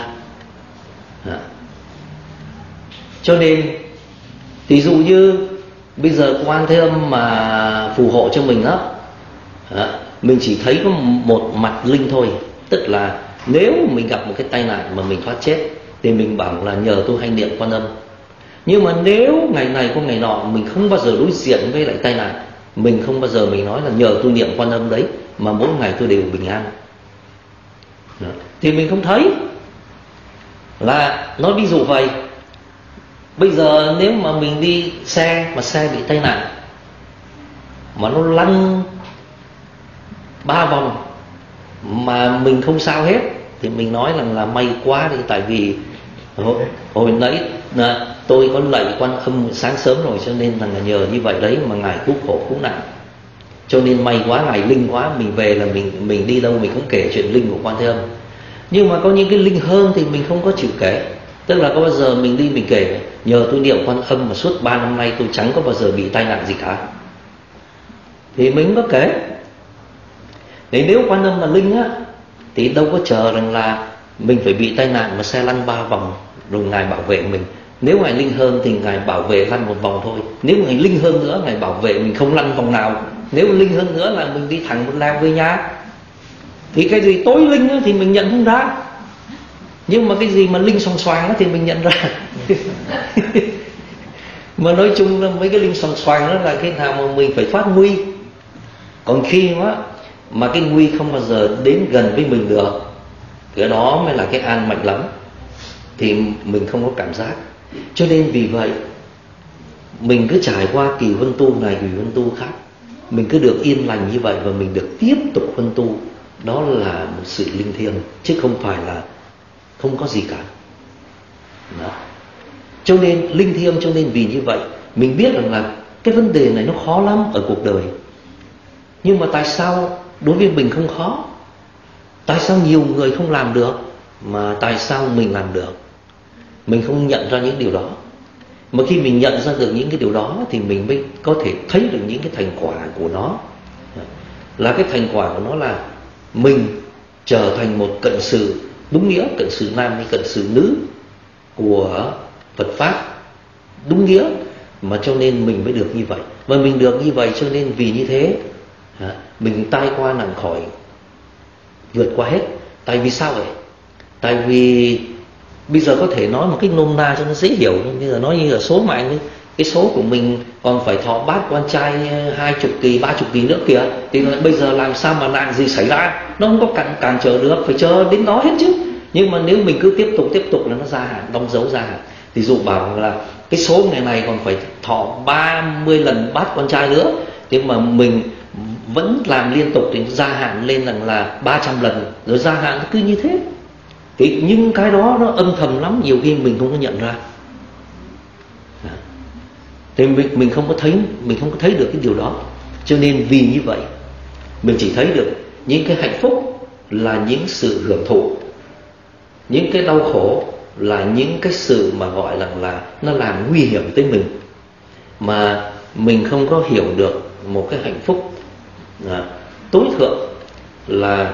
Cho nên ví dụ như bây giờ Quan Thế Âm mà phù hộ cho mình mình chỉ thấy có một mặt linh thôi. Tức là nếu mình gặp một cái tai nạn mà mình thoát chết thì mình bảo là nhờ tôi hay niệm Quan Âm. Nhưng mà nếu ngày này có ngày nọ mình không bao giờ đối diện với lại tai nạn, mình không bao giờ mình nói là nhờ tôi niệm Quan Âm đấy, mà mỗi ngày tôi đều bình an thì mình không thấy. Là nói ví dụ vậy. Bây giờ nếu mà mình đi xe mà xe bị tai nạn mà nó lăn 3 vòng mà mình không sao hết thì mình nói là may quá đi. Tại vì hồi nãy tôi có lạy Quan Âm sáng sớm rồi, cho nên là nhờ như vậy đấy mà ngài cứu khổ cứu nạn. Cho nên may quá, ngài linh quá. Mình về là mình đi đâu mình cũng kể chuyện linh của Quan Thế Âm. Nhưng mà có những cái linh hơn thì mình không có chịu kể. Tức là có bao giờ mình đi mình kể nhờ tôi niệm Quan Âm mà suốt 3 năm nay tôi chẳng có bao giờ bị tai nạn gì cả, thì mình có kể. Để nếu Quan Âm mà linh thì đâu có chờ rằng là mình phải bị tai nạn mà xe lăn 3 vòng rồi ngài bảo vệ mình. Nếu ngài linh hơn thì ngài bảo vệ lăn một vòng thôi. Nếu ngài linh hơn nữa ngài bảo vệ mình không lăn vòng nào. Nếu linh hơn nữa là mình đi thẳng một làng về nhà. Thì cái gì tối linh thì mình nhận không ra. Nhưng mà cái gì mà linh xoàng xoàng thì mình nhận ra. Mà nói chung là mấy cái linh xoàng xoàng đó là cái nào mà mình phải thoát nguy. Còn khi mà cái nguy không bao giờ đến gần với mình được, cái đó mới là cái an mạnh lắm, thì mình không có cảm giác. Cho nên vì vậy mình cứ trải qua kỳ huân tu này kỳ huân tu khác, mình cứ được yên lành như vậy và mình được tiếp tục huân tu. Đó là một sự linh thiêng, chứ không phải là không có gì cả. Đó. Cho nên linh thiêng, cho nên vì như vậy mình biết rằng là cái vấn đề này nó khó lắm ở cuộc đời. Nhưng mà tại sao đối với mình không khó? Tại sao nhiều người không làm được mà tại sao mình làm được? Mình không nhận ra những điều đó. Mà khi mình nhận ra được những cái điều đó thì mình mới có thể thấy được những cái thành quả của nó. Là cái thành quả của nó là mình trở thành một cận sự đúng nghĩa, cận sự nam hay cận sự nữ của Phật Pháp đúng nghĩa, mà cho nên mình mới được như vậy. Và mình được như vậy cho nên vì như thế mình tai qua nạn khỏi, vượt qua hết. Tại vì sao vậy? Tại vì bây giờ có thể nói một cách nôm na cho nó dễ hiểu, nhưng bây giờ nói như là số mạng đi, cái số của mình còn phải thọ bát quan trai 20 kỳ 30 kỳ nữa kìa, thì bây giờ làm sao mà nạn gì xảy ra, nó không có cản trở được, phải chờ đến đó hết chứ. Nhưng mà nếu mình cứ tiếp tục là nó gia hạn, đóng dấu gia hạn. Thì dụ bảo là cái số ngày này còn phải thọ 30 lần bát quan trai nữa, nhưng mà mình vẫn làm liên tục thì gia hạn lên rằng là 300 lần, rồi gia hạn cứ như thế. Thì nhưng cái đó nó âm thầm lắm, nhiều khi mình không có nhận ra. Thì mình không có thấy được cái điều đó. Cho nên vì như vậy mình chỉ thấy được những cái hạnh phúc là những sự hưởng thụ, những cái đau khổ là những cái sự mà gọi là nó làm nguy hiểm tới mình. Mà mình không có hiểu được một cái hạnh phúc tối thượng là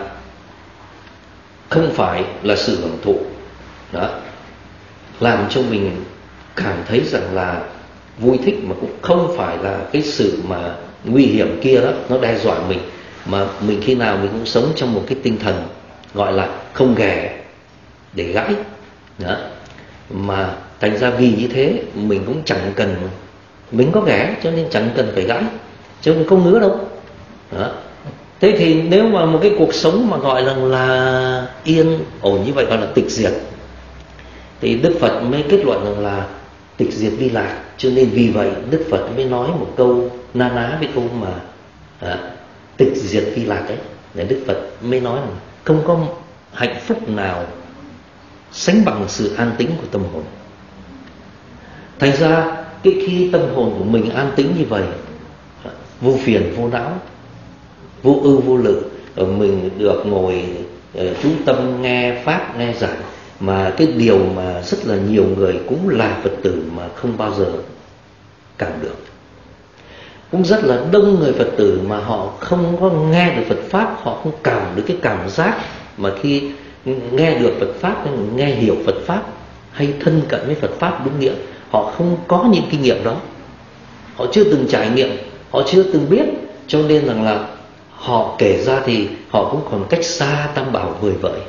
không phải là sự hưởng thụ đó, làm cho mình cảm thấy rằng là vui thích, mà cũng không phải là cái sự mà nguy hiểm kia đó, nó đe dọa mình. Mà mình khi nào mình cũng sống trong một cái tinh thần gọi là không ghẻ để gãi đó. Mà thành ra vì như thế mình cũng chẳng cần, mình có ghẻ cho nên chẳng cần phải gãi, cho nên không ngứa đâu đó. Thế thì nếu mà một cái cuộc sống mà gọi là yên ổn như vậy gọi là tịch diệt, thì Đức Phật mới kết luận rằng là tịch diệt vi lạc. Cho nên vì vậy Đức Phật mới nói một câu na ná với câu mà tịch diệt vi lạc ấy. Để Đức Phật mới nói rằng không có hạnh phúc nào sánh bằng sự an tĩnh của tâm hồn. Thành ra cái khi tâm hồn của mình an tĩnh như vậy, vô phiền vô não, vô ưu vô lự, mình được ngồi chú tâm nghe pháp nghe giảng. Mà cái điều mà rất là nhiều người cũng là Phật tử mà không bao giờ cảm được. Cũng rất là đông người Phật tử mà họ không có nghe được Phật Pháp, họ không cảm được cái cảm giác mà khi nghe được Phật Pháp, nghe hiểu Phật Pháp hay thân cận với Phật Pháp đúng nghĩa. Họ không có những kinh nghiệm đó, họ chưa từng trải nghiệm, họ chưa từng biết. Cho nên rằng là họ kể ra thì họ cũng còn cách xa Tam Bảo vời vợi.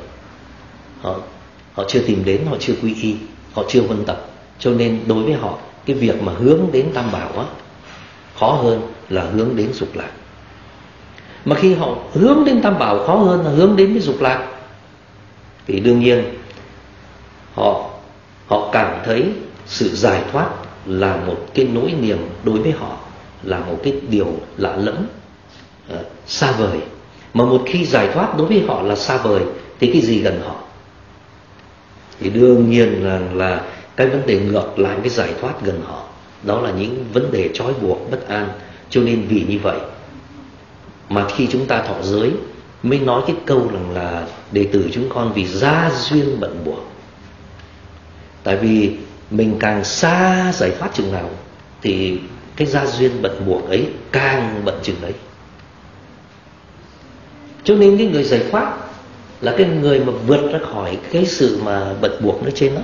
Họ chưa tìm đến, họ chưa quy y, họ chưa huân tập. Cho nên đối với họ, cái việc mà hướng đến Tam Bảo á, khó hơn là hướng đến dục lạc. Mà khi họ hướng đến Tam Bảo khó hơn là hướng đến cái dục lạc, thì đương nhiên họ cảm thấy sự giải thoát là một cái nỗi niềm đối với họ, là một cái điều lạ lẫm, xa vời. Mà một khi giải thoát đối với họ là xa vời thì cái gì gần họ? Thì đương nhiên là cái vấn đề ngược lại cái giải thoát gần họ, đó là những vấn đề trói buộc bất an. Cho nên vì như vậy mà khi chúng ta thọ giới mới nói cái câu rằng là đệ tử chúng con vì gia duyên bận buộc. Tại vì mình càng xa giải thoát chừng nào thì cái gia duyên bận buộc ấy càng bận chừng đấy. Cho nên cái người giải thoát là cái người mà vượt ra khỏi cái sự mà bận buộc nơi trên đó.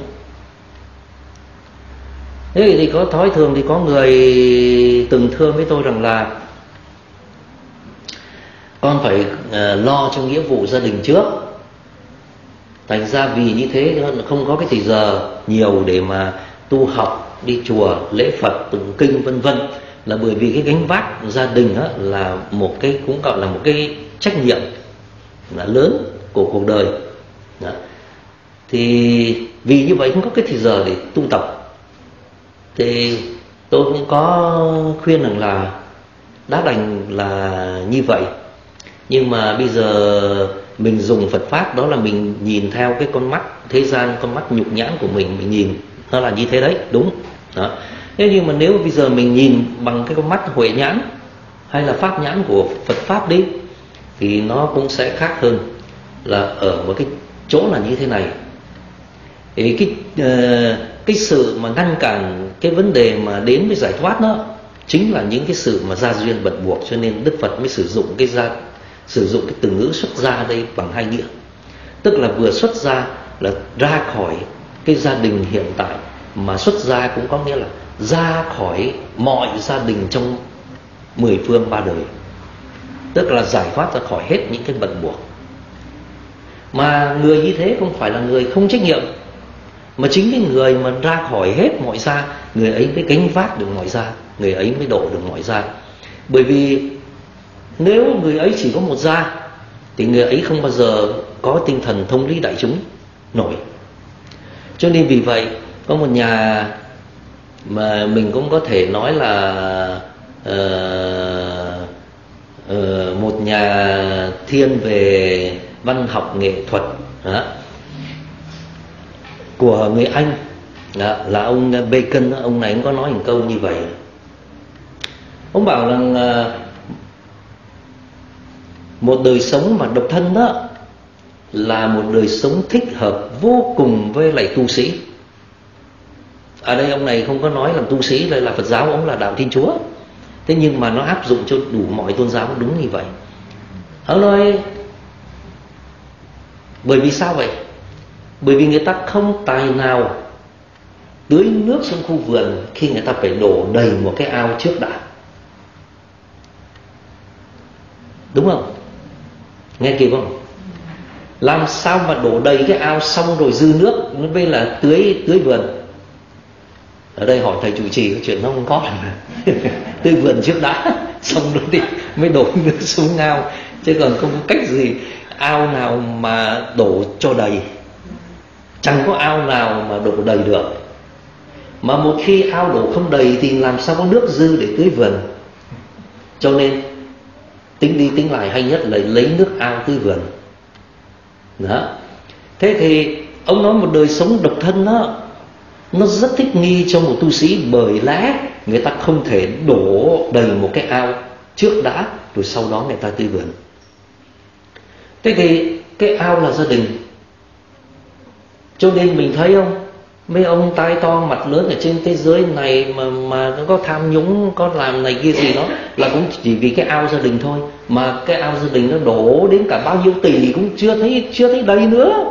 Thế thì có thói thường thì có người từng thương với tôi rằng là con phải lo cho nghĩa vụ gia đình trước. Thành ra vì như thế không có cái thời giờ nhiều để mà tu học, đi chùa, lễ Phật, tụng kinh vân vân. Là bởi vì cái gánh vác gia đình á, là một cái cũng gọi là một cái trách nhiệm là lớn của cuộc đời đó. Thì vì như vậy không có cái thời giờ để tu tập. Thì tôi cũng có khuyên rằng là đã đành là như vậy, nhưng mà bây giờ mình dùng Phật Pháp đó là mình nhìn theo cái con mắt thế gian, con mắt nhục nhãn của mình nhìn nó là như thế đấy, đúng đó. Thế nhưng mà nếu bây giờ mình nhìn bằng cái con mắt huệ nhãn hay là pháp nhãn của Phật Pháp đi, thì nó cũng sẽ khác hơn. Là ở một cái chỗ là như thế này, thì cái sự mà ngăn cản cái vấn đề mà đến với giải thoát đó chính là những cái sự mà gia duyên bận buộc, cho nên Đức Phật mới sử dụng cái từ ngữ xuất gia đây bằng hai nghĩa. Tức là vừa xuất gia là ra khỏi cái gia đình hiện tại, mà xuất gia cũng có nghĩa là ra khỏi mọi gia đình trong 10 phương 3 đời. Tức là giải thoát ra khỏi hết những cái bận buộc. Mà người như thế không phải là người không trách nhiệm, mà chính cái người mà ra khỏi hết mọi gia, người ấy mới gánh vác được mọi gia, người ấy mới độ được mọi gia. Bởi vì nếu người ấy chỉ có một gia thì người ấy không bao giờ có tinh thần thông lý đại chúng nổi. Cho nên vì vậy có một nhà mà mình cũng có thể nói là một nhà thiên về văn học nghệ thuật của người Anh là ông Bacon. Ông này cũng có nói một câu như vậy. Ông bảo rằng một đời sống mà độc thân đó là một đời sống thích hợp vô cùng với lại tu sĩ. Ở đây ông này không có nói là tu sĩ, đây là Phật giáo, ông là đạo Thiên Chúa. Thế nhưng mà nó áp dụng cho đủ mọi tôn giáo đúng như vậy. Ông nói bởi vì sao vậy? Bởi vì người ta không tài nào tưới nước trong khu vườn khi người ta phải đổ đầy một cái ao trước đã. Đúng không? Nghe kịp không? Làm sao mà đổ đầy cái ao xong rồi dư nước nó mới là tưới vườn? Ở đây hỏi thầy chủ trì cái chuyện nó không có tưới vườn trước đã, xong rồi thì mới đổ nước xuống ao. Chứ còn không có cách gì ao nào mà đổ cho đầy. Chẳng có ao nào mà đổ đầy được. Mà một khi ao đổ không đầy thì làm sao có nước dư để tưới vườn? Cho nên tính đi tính lại hay nhất là lấy nước ao tưới vườn đó. Thế thì ông nói một đời sống độc thân đó, nó rất thích nghi cho một tu sĩ, bởi lẽ người ta không thể đổ đầy một cái ao trước đã rồi sau đó người ta tưới vườn. Thế thì cái ao là gia đình. Cho nên mình thấy không, mấy ông tai to mặt lớn ở trên thế giới này mà nó có tham nhũng, có làm này kia gì đó, là cũng chỉ vì cái ao gia đình thôi. Mà cái ao gia đình nó đổ đến cả bao nhiêu tỷ cũng chưa thấy đầy nữa.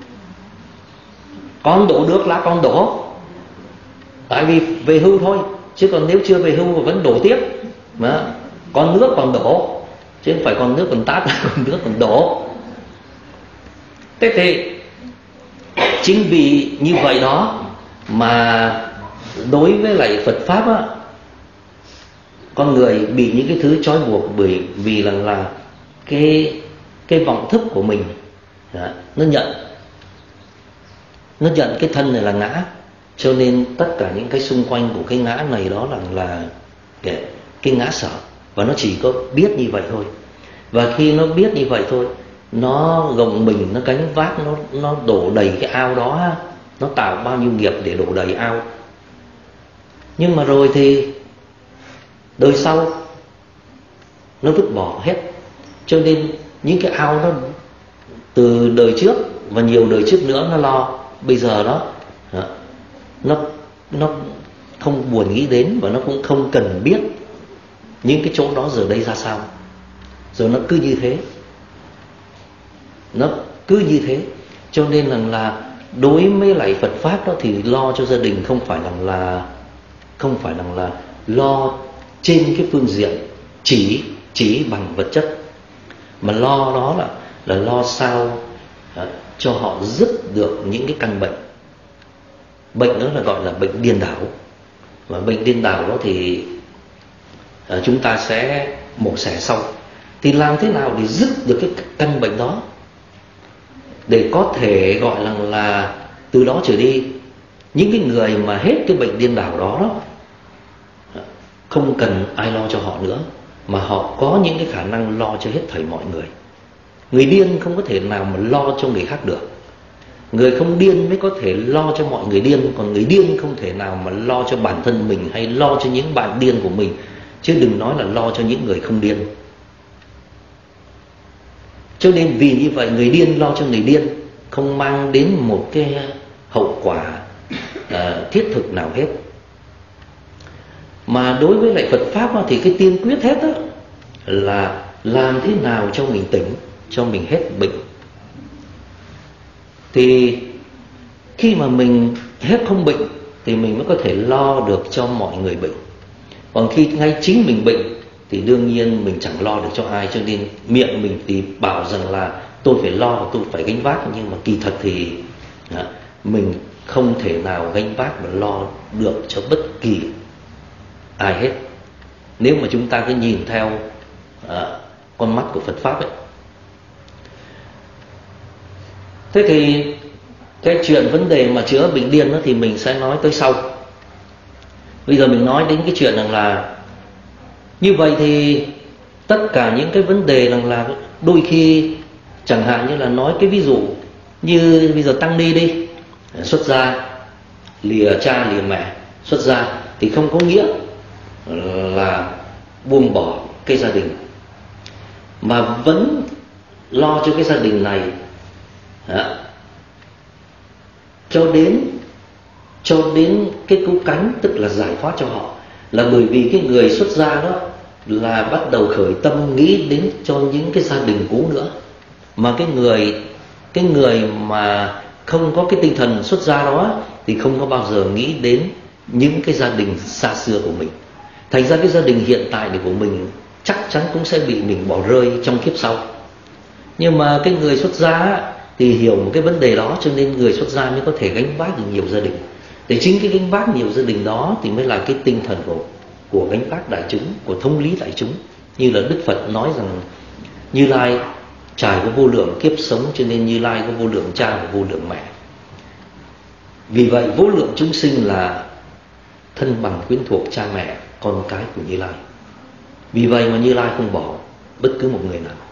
Con đổ được là con đổ, tại vì về hưu thôi. Chứ còn nếu chưa về hưu mà vẫn đổ tiếp, mà con nước còn đổ, chứ không phải con nước còn tát, con nước còn đổ. Thế thì chính vì như vậy đó mà đối với lại Phật Pháp á, con người bị những cái thứ trói buộc bởi vì là cái vọng thức của mình đó, nó nhận cái thân này là ngã. Cho nên tất cả những cái xung quanh của cái ngã này đó là cái ngã sở. Và nó chỉ có biết như vậy thôi. Và khi nó biết như vậy thôi, nó gồng mình, nó gánh vác, nó đổ đầy cái ao đó, nó tạo bao nhiêu nghiệp để đổ đầy ao. Nhưng mà rồi thì đời sau nó vứt bỏ hết. Cho nên những cái ao nó từ đời trước và nhiều đời trước nữa nó lo. Bây giờ đó nó không buồn nghĩ đến, và nó cũng không cần biết những cái chỗ đó giờ đây ra sao. Rồi nó cứ như thế. Nó cứ như thế. Cho nên là đối với lại Phật Pháp đó thì lo cho gia đình không phải là lo trên cái phương diện chỉ bằng vật chất, mà lo đó là lo sao cho họ dứt được những cái căn bệnh. Bệnh đó là gọi là bệnh điên đảo. Và bệnh điên đảo đó thì chúng ta sẽ mổ xẻ sau. Thì làm thế nào để dứt được cái căn bệnh đó, để có thể gọi là từ đó trở đi những cái người mà hết cái bệnh điên đảo đó không cần ai lo cho họ nữa, mà họ có những cái khả năng lo cho hết thảy mọi người. Người điên không có thể nào mà lo cho người khác được. Người không điên mới có thể lo cho mọi người điên. Còn người điên không thể nào mà lo cho bản thân mình hay lo cho những bạn điên của mình, chứ đừng nói là lo cho những người không điên. Cho nên vì như vậy, người điên lo cho người điên không mang đến một cái hậu quả thiết thực nào hết. Mà đối với lại Phật Pháp thì cái tiên quyết hết là làm thế nào cho mình tỉnh, cho mình hết bệnh. Thì khi mà mình hết không bệnh thì mình mới có thể lo được cho mọi người bệnh. Còn khi ngay chính mình bệnh thì đương nhiên mình chẳng lo được cho ai. Cho nên miệng mình thì bảo rằng là tôi phải lo và tôi phải gánh vác, nhưng mà kỳ thật thì mình không thể nào gánh vác và lo được cho bất kỳ ai hết, nếu mà chúng ta cứ nhìn theo con mắt của Phật Pháp ấy. Thế thì cái chuyện vấn đề mà chữa bệnh điên thì mình sẽ nói tới sau. Bây giờ mình nói đến cái chuyện rằng là như vậy thì tất cả những cái vấn đề rằng là đôi khi chẳng hạn như là nói cái ví dụ như bây giờ tăng ni đi, xuất gia, lìa cha lìa mẹ, xuất gia thì không có nghĩa là buông bỏ cái gia đình, mà vẫn lo cho cái gia đình này cho đến cái cứu cánh, tức là giải thoát cho họ. Là bởi vì cái người xuất gia đó là bắt đầu khởi tâm nghĩ đến cho những cái gia đình cũ nữa. Mà cái người mà không có cái tinh thần xuất gia đó thì không có bao giờ nghĩ đến những cái gia đình xa xưa của mình. Thành ra cái gia đình hiện tại của mình chắc chắn cũng sẽ bị mình bỏ rơi trong kiếp sau. Nhưng mà cái người xuất gia thì hiểu một cái vấn đề đó, cho nên người xuất gia mới có thể gánh vác được nhiều gia đình. Để chính cái gánh vác nhiều gia đình đó thì mới là cái tinh thần của gánh vác đại chúng, của thông lý đại chúng. Như là Đức Phật nói rằng Như Lai trải có vô lượng kiếp sống, cho nên Như Lai có vô lượng cha và vô lượng mẹ. Vì vậy vô lượng chúng sinh là thân bằng quyến thuộc cha mẹ, con cái của Như Lai. Vì vậy mà Như Lai không bỏ bất cứ một người nào.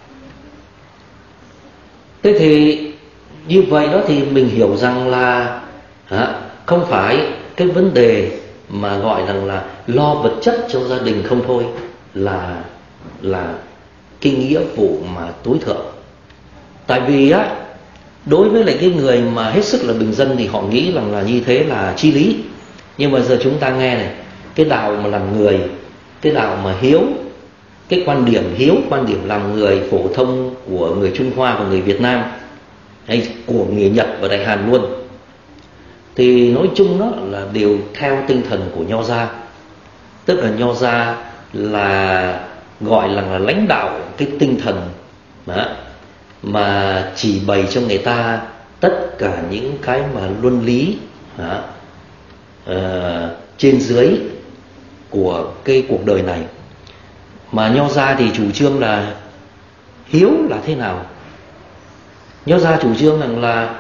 Thế thì như vậy đó thì mình hiểu rằng là không phải cái vấn đề mà gọi rằng là lo vật chất cho gia đình không thôi là cái nghĩa vụ mà tối thượng. Tại vì đối với lại cái người mà hết sức là bình dân thì họ nghĩ rằng là như thế là chi lý. Nhưng mà giờ chúng ta nghe này, cái đạo mà làm người, cái đạo mà hiếu, cái quan điểm hiếu, quan điểm làm người phổ thông của người Trung Hoa và người Việt Nam, hay của người Nhật và Đại Hàn luôn, thì nói chung đó là đều theo tinh thần của Nho gia. Tức là Nho gia là gọi là lãnh đạo cái tinh thần mà chỉ bày cho người ta tất cả những cái mà luân lý trên dưới của cái cuộc đời này. Mà Nho gia thì chủ trương là hiếu là thế nào? Nho gia chủ trương rằng là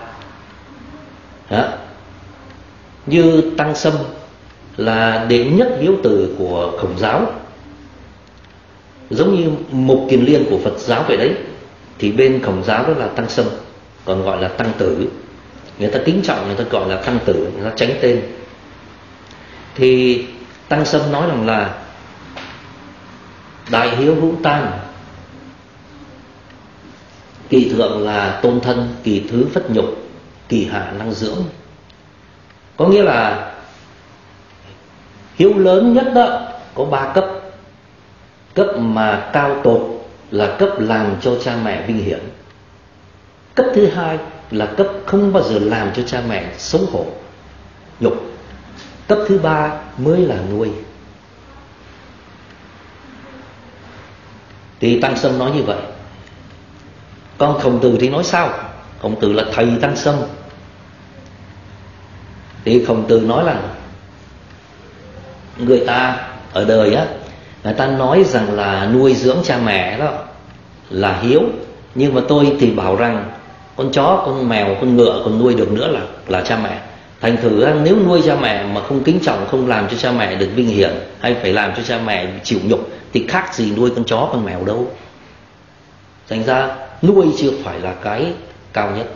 như Tăng Sâm là đệ nhất hiếu tử của Khổng giáo, giống như Mục Kiền Liên của Phật giáo vậy đấy. Thì bên Khổng giáo đó là Tăng Sâm, còn gọi là Tăng Tử. Người ta kính trọng, người ta gọi là Tăng Tử, người ta tránh tên. Thì Tăng Sâm nói rằng là đại hiếu hữu tam, kỳ thượng là tôn thân, kỳ thứ phất nhục, kỳ hạ năng dưỡng. Có nghĩa là hiếu lớn nhất đó có 3 cấp. Cấp mà cao tột là cấp làm cho cha mẹ vinh hiển. Cấp thứ hai là cấp không bao giờ làm cho cha mẹ xấu hổ, nhục. Cấp thứ ba mới là nuôi. Thì Tăng Sâm nói như vậy. Còn Khổng Tử thì nói sao? Khổng Tử là thầy Tăng Sâm. Thì Khổng Tử nói là người ta ở đời người ta nói rằng là nuôi dưỡng cha mẹ đó là hiếu, nhưng mà tôi thì bảo rằng con chó, con mèo, con ngựa còn nuôi được nữa là cha mẹ. Thành thử nếu nuôi cha mẹ mà không kính trọng, không làm cho cha mẹ được vinh hiển, hay phải làm cho cha mẹ chịu nhục, thì khác gì nuôi con chó, con mèo đâu. Thành ra nuôi chưa phải là cái cao nhất.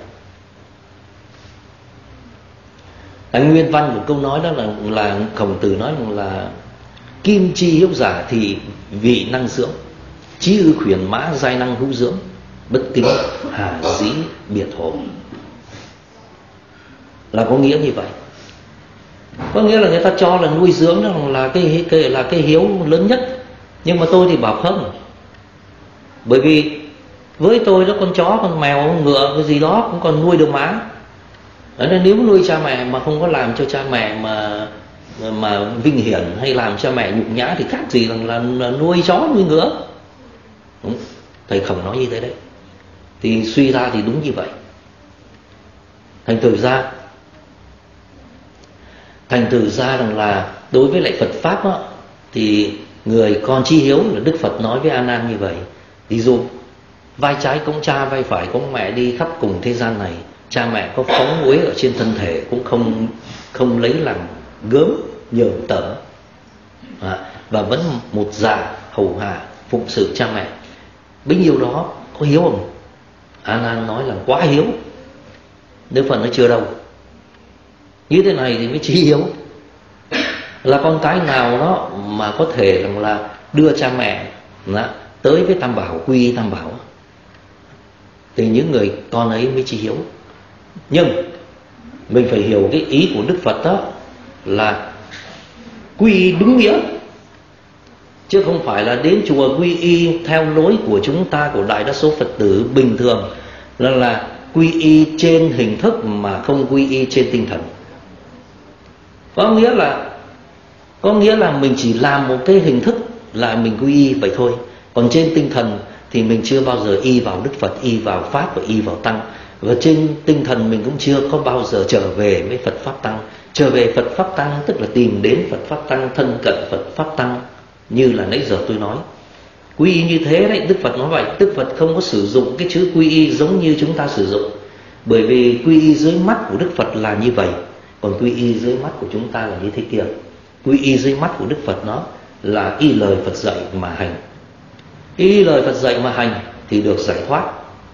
Nguyên văn của câu nói đó là Khổng Tử nói là kim chi hiếu giả thì vị năng dưỡng, chí ư khuyển mã giai năng hữu dưỡng, bất kính hà dĩ biệt hộ. Là có nghĩa như vậy. Có nghĩa là người ta cho là nuôi dưỡng là cái hiếu lớn nhất. Nhưng mà tôi thì bảo không. Bởi vì với tôi đó, con chó, con mèo, con ngựa, cái gì đó cũng còn nuôi được mà. Nên nếu nuôi cha mẹ mà không có làm cho cha mẹ mà vinh hiển, hay làm cha mẹ nhục nhã, thì khác gì là nuôi chó nuôi ngựa. Đúng. Thầy Khổng nói như thế đấy. Thì suy ra thì đúng như vậy. Thành thử ra rằng là đối với lại Phật Pháp đó, thì người con chí hiếu là Đức Phật nói với A Nan như vậy. Ví dụ vai trái cõng cha, vai phải cõng mẹ đi khắp cùng thế gian này. Cha mẹ có phóng uế ở trên thân thể cũng không lấy làm gớm nhởm tởm, và vẫn một dạ hầu hạ phụng sự cha mẹ. Bấy nhiêu đó có hiếu không? A Nan nói là quá hiếu. Đức Phật nói chưa đâu. Như thế này thì mới chí hiếu. Là con cái nào đó mà có thể rằng là đưa cha mẹ tới với Tam Bảo, quy y Tam Bảo, thì những người con ấy mới chí hiếu. Nhưng mình phải hiểu cái ý của Đức Phật đó là quy y đúng nghĩa, chứ không phải là đến chùa quy y theo lối của chúng ta, của đại đa số Phật tử bình thường, là quy y trên hình thức mà không quy y trên tinh thần. Có nghĩa là mình chỉ làm một cái hình thức là mình quy y vậy thôi. Còn trên tinh thần thì mình chưa bao giờ y vào Đức Phật, y vào Pháp và y vào Tăng. Và trên tinh thần mình cũng chưa có bao giờ trở về với Phật Pháp Tăng. Trở về Phật Pháp Tăng tức là tìm đến Phật Pháp Tăng, thân cận Phật Pháp Tăng, như là nãy giờ tôi nói. Quy y như thế đấy, Đức Phật nói vậy. Đức Phật không có sử dụng cái chữ quy y giống như chúng ta sử dụng. Bởi vì quy y dưới mắt của Đức Phật là như vậy, còn quy y dưới mắt của chúng ta là như thế kia. Quy y dưới mắt của Đức Phật nó là y lời Phật dạy mà hành. Y lời Phật dạy mà hành thì được giải thoát.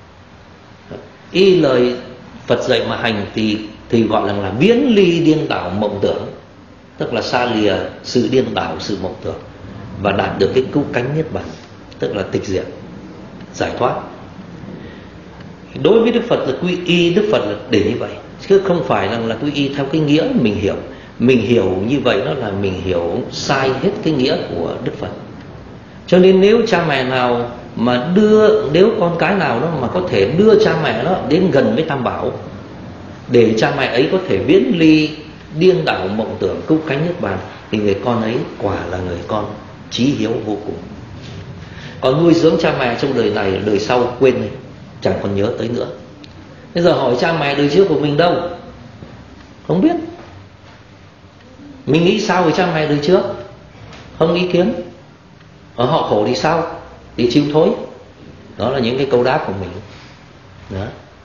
Y lời Phật dạy mà hành thì gọi là viễn ly điên đảo mộng tưởng, tức là xa lìa sự điên đảo, sự mộng tưởng, và đạt được cái cứu cánh niết bàn, tức là tịch diệt, giải thoát. Đối với Đức Phật là quy y Đức Phật là để như vậy, chứ không phải là quy y theo cái nghĩa mình hiểu. Mình hiểu như vậy đó là mình hiểu sai hết cái nghĩa của Đức Phật. Cho nên nếu cha mẹ nào mà nếu con cái nào đó mà có thể đưa cha mẹ nó đến gần với Tam Bảo, để cha mẹ ấy có thể viễn ly điên đảo mộng tưởng, cứu cánh niết bàn, thì người con ấy quả là người con chí hiếu vô cùng. Còn nuôi dưỡng cha mẹ trong đời này, đời sau quên đi, chẳng còn nhớ tới nữa. Bây giờ hỏi cha mẹ đời trước của mình đâu, không biết. Mình nghĩ sao về cha mẹ đời trước, không ý kiến. Ở họ khổ thì sao, thì chịu thôi. Đó là những cái câu đáp của mình đó.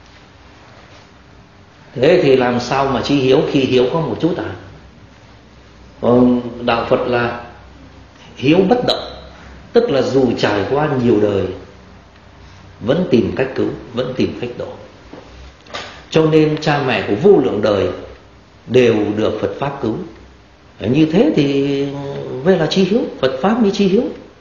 Thế thì làm sao mà chí hiếu khi hiếu có một chút Còn đạo Phật là hiếu bất động, tức là dù trải qua nhiều đời vẫn tìm cách cứu, vẫn tìm cách độ. Cho nên cha mẹ của vô lượng đời đều được Phật Pháp cứu. Như thế thì vậy là chí hiếu, Phật Pháp mới chí hiếu.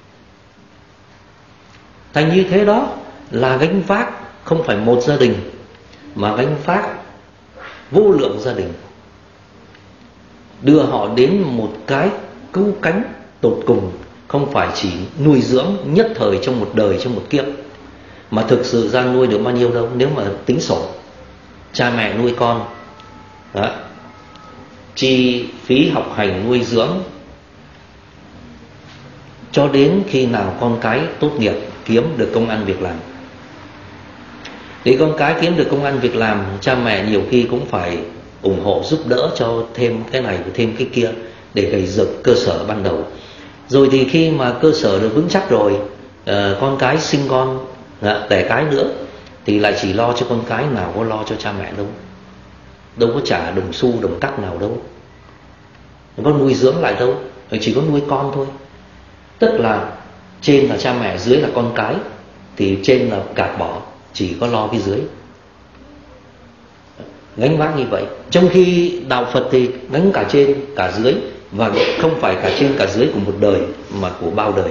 Thành như thế đó là gánh vác không phải một gia đình, mà gánh vác vô lượng gia đình, đưa họ đến một cái cứu cánh tột cùng. Không phải chỉ nuôi dưỡng nhất thời trong một đời, trong một kiếp, mà thực sự ra nuôi được bao nhiêu đâu. Nếu mà tính sổ, cha mẹ nuôi con đó, chi phí học hành nuôi dưỡng, cho đến khi nào con cái tốt nghiệp kiếm được công ăn việc làm. Để con cái kiếm được công ăn việc làm, cha mẹ nhiều khi cũng phải ủng hộ giúp đỡ cho thêm cái này và thêm cái kia, để gây dựng cơ sở ban đầu. Rồi thì khi mà cơ sở được vững chắc rồi, con cái sinh con đẻ cái nữa, thì lại chỉ lo cho con cái, nào có lo cho cha mẹ đâu. Đâu có trả đồng xu đồng cắc nào đâu, có nuôi dưỡng lại đâu, chỉ có nuôi con thôi. Tức là trên là cha mẹ, dưới là con cái, thì trên là gạt bỏ, chỉ có lo cái dưới, gánh vác như vậy. Trong khi đạo Phật thì gánh cả trên cả dưới, và không phải cả trên cả dưới của một đời, mà của bao đời.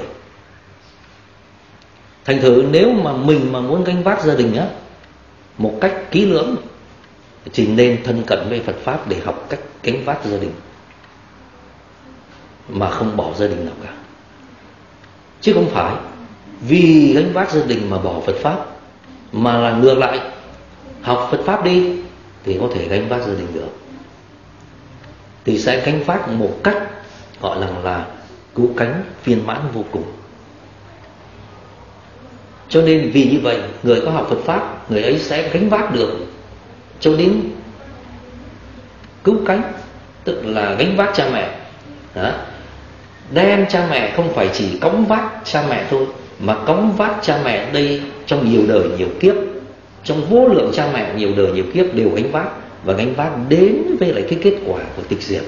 Thành thử nếu mà mình mà muốn gánh vác gia đình một cách kỹ lưỡng, chỉ nên thân cận với Phật Pháp để học cách gánh vác gia đình. mà không bỏ gia đình nào cả. Chứ không phải vì gánh vác gia đình mà bỏ Phật Pháp, mà là ngược lại, học Phật Pháp đi thì có thể gánh vác gia đình được, thì sẽ gánh vác một cách gọi là cứu cánh viên mãn vô cùng. Cho nên vì như vậy, người có học Phật Pháp, người ấy sẽ gánh vác được cho đến cứu cánh, tức là gánh vác cha mẹ. Đó. Đem cha mẹ không phải chỉ cõng vác cha mẹ thôi, mà cõng vác cha mẹ đây trong nhiều đời nhiều kiếp, trong vô lượng cha mẹ nhiều đời nhiều kiếp đều gánh vác, và gánh vác đến với lại cái kết quả của tịch diệt.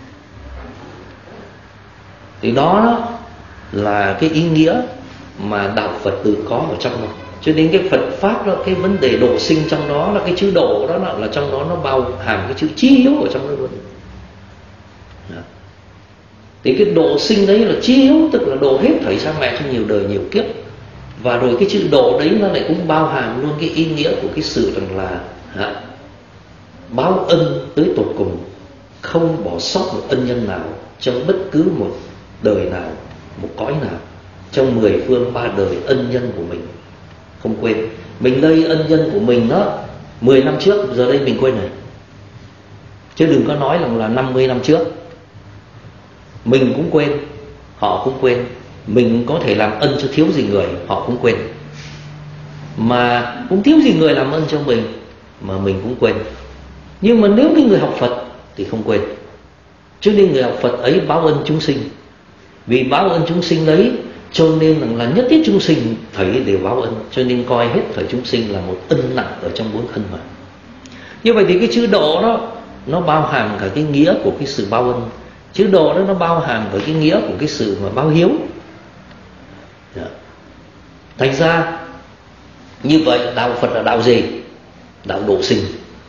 Thì đó là cái ý nghĩa mà đạo Phật tự có ở trong đó. Cho nên cái Phật Pháp đó, cái vấn đề độ sinh trong đó là cái chữ độ đó là trong đó nó bao hàm cái chữ chí hiếu ở trong đó luôn. Đó. Thì cái độ sinh đấy là chí hiếu, tức là độ hết thảy cha mẹ trong nhiều đời nhiều kiếp. Và rồi cái chữ độ đấy nó lại cũng bao hàm luôn cái ý nghĩa của cái sự rằng là báo ân tới tột cùng, không bỏ sót một ân nhân nào trong bất cứ một đời nào, một cõi nào, trong 10 phương 3 đời ân nhân của mình không quên. Mình đây ân nhân của mình đó 10 năm trước, giờ đây mình quên rồi. Chứ đừng có nói là 50 năm trước. Mình cũng quên, họ cũng quên. Mình có thể làm ân cho thiếu gì người, họ cũng quên. Mà cũng thiếu gì người làm ân cho mình, mà mình cũng quên. Nhưng mà nếu cái người học Phật thì không quên. Cho nên người học Phật ấy báo ân chúng sinh. Vì báo ân chúng sinh đấy, cho nên là nhất thiết chúng sinh thấy đều báo ân. Cho nên coi hết thảy chúng sinh là một ân nặng ở trong 4 ân mà. Như vậy thì cái chữ độ đó nó bao hàm cả cái nghĩa của cái sự báo ân. Chữ độ đó nó bao hàm cả cái nghĩa của cái sự mà báo hiếu. Thành ra như vậy đạo Phật là đạo gì? Đạo độ sinh.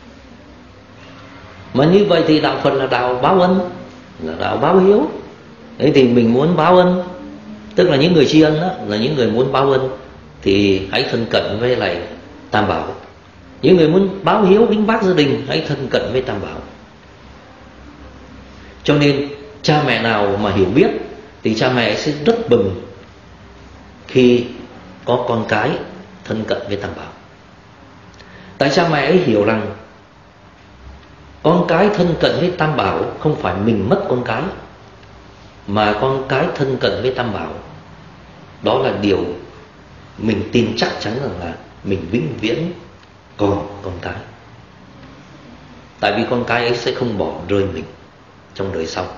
Mà như vậy thì đạo Phật là đạo báo ân, là đạo báo hiếu. Đấy thì mình muốn báo ân, tức là những người tri ân đó, là những người muốn báo ân thì hãy thân cận với lại Tam Bảo. Những người muốn báo hiếu gánh vác gia đình hãy thân cận với Tam Bảo. Cho nên cha mẹ nào mà hiểu biết thì cha mẹ sẽ rất mừng khi có con cái thân cận với Tam Bảo. Tại cha mẹ ấy hiểu rằng con cái thân cận với Tam Bảo không phải mình mất con cái, mà con cái thân cận với Tam Bảo, đó là điều mình tin chắc chắn rằng là mình vĩnh viễn còn con cái. Tại vì con cái ấy sẽ không bỏ rơi mình trong đời sau.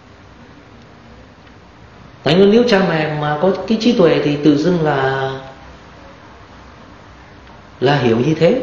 Tại nên nếu cha mẹ mà có cái trí tuệ thì tự dưng là hiểu như thế.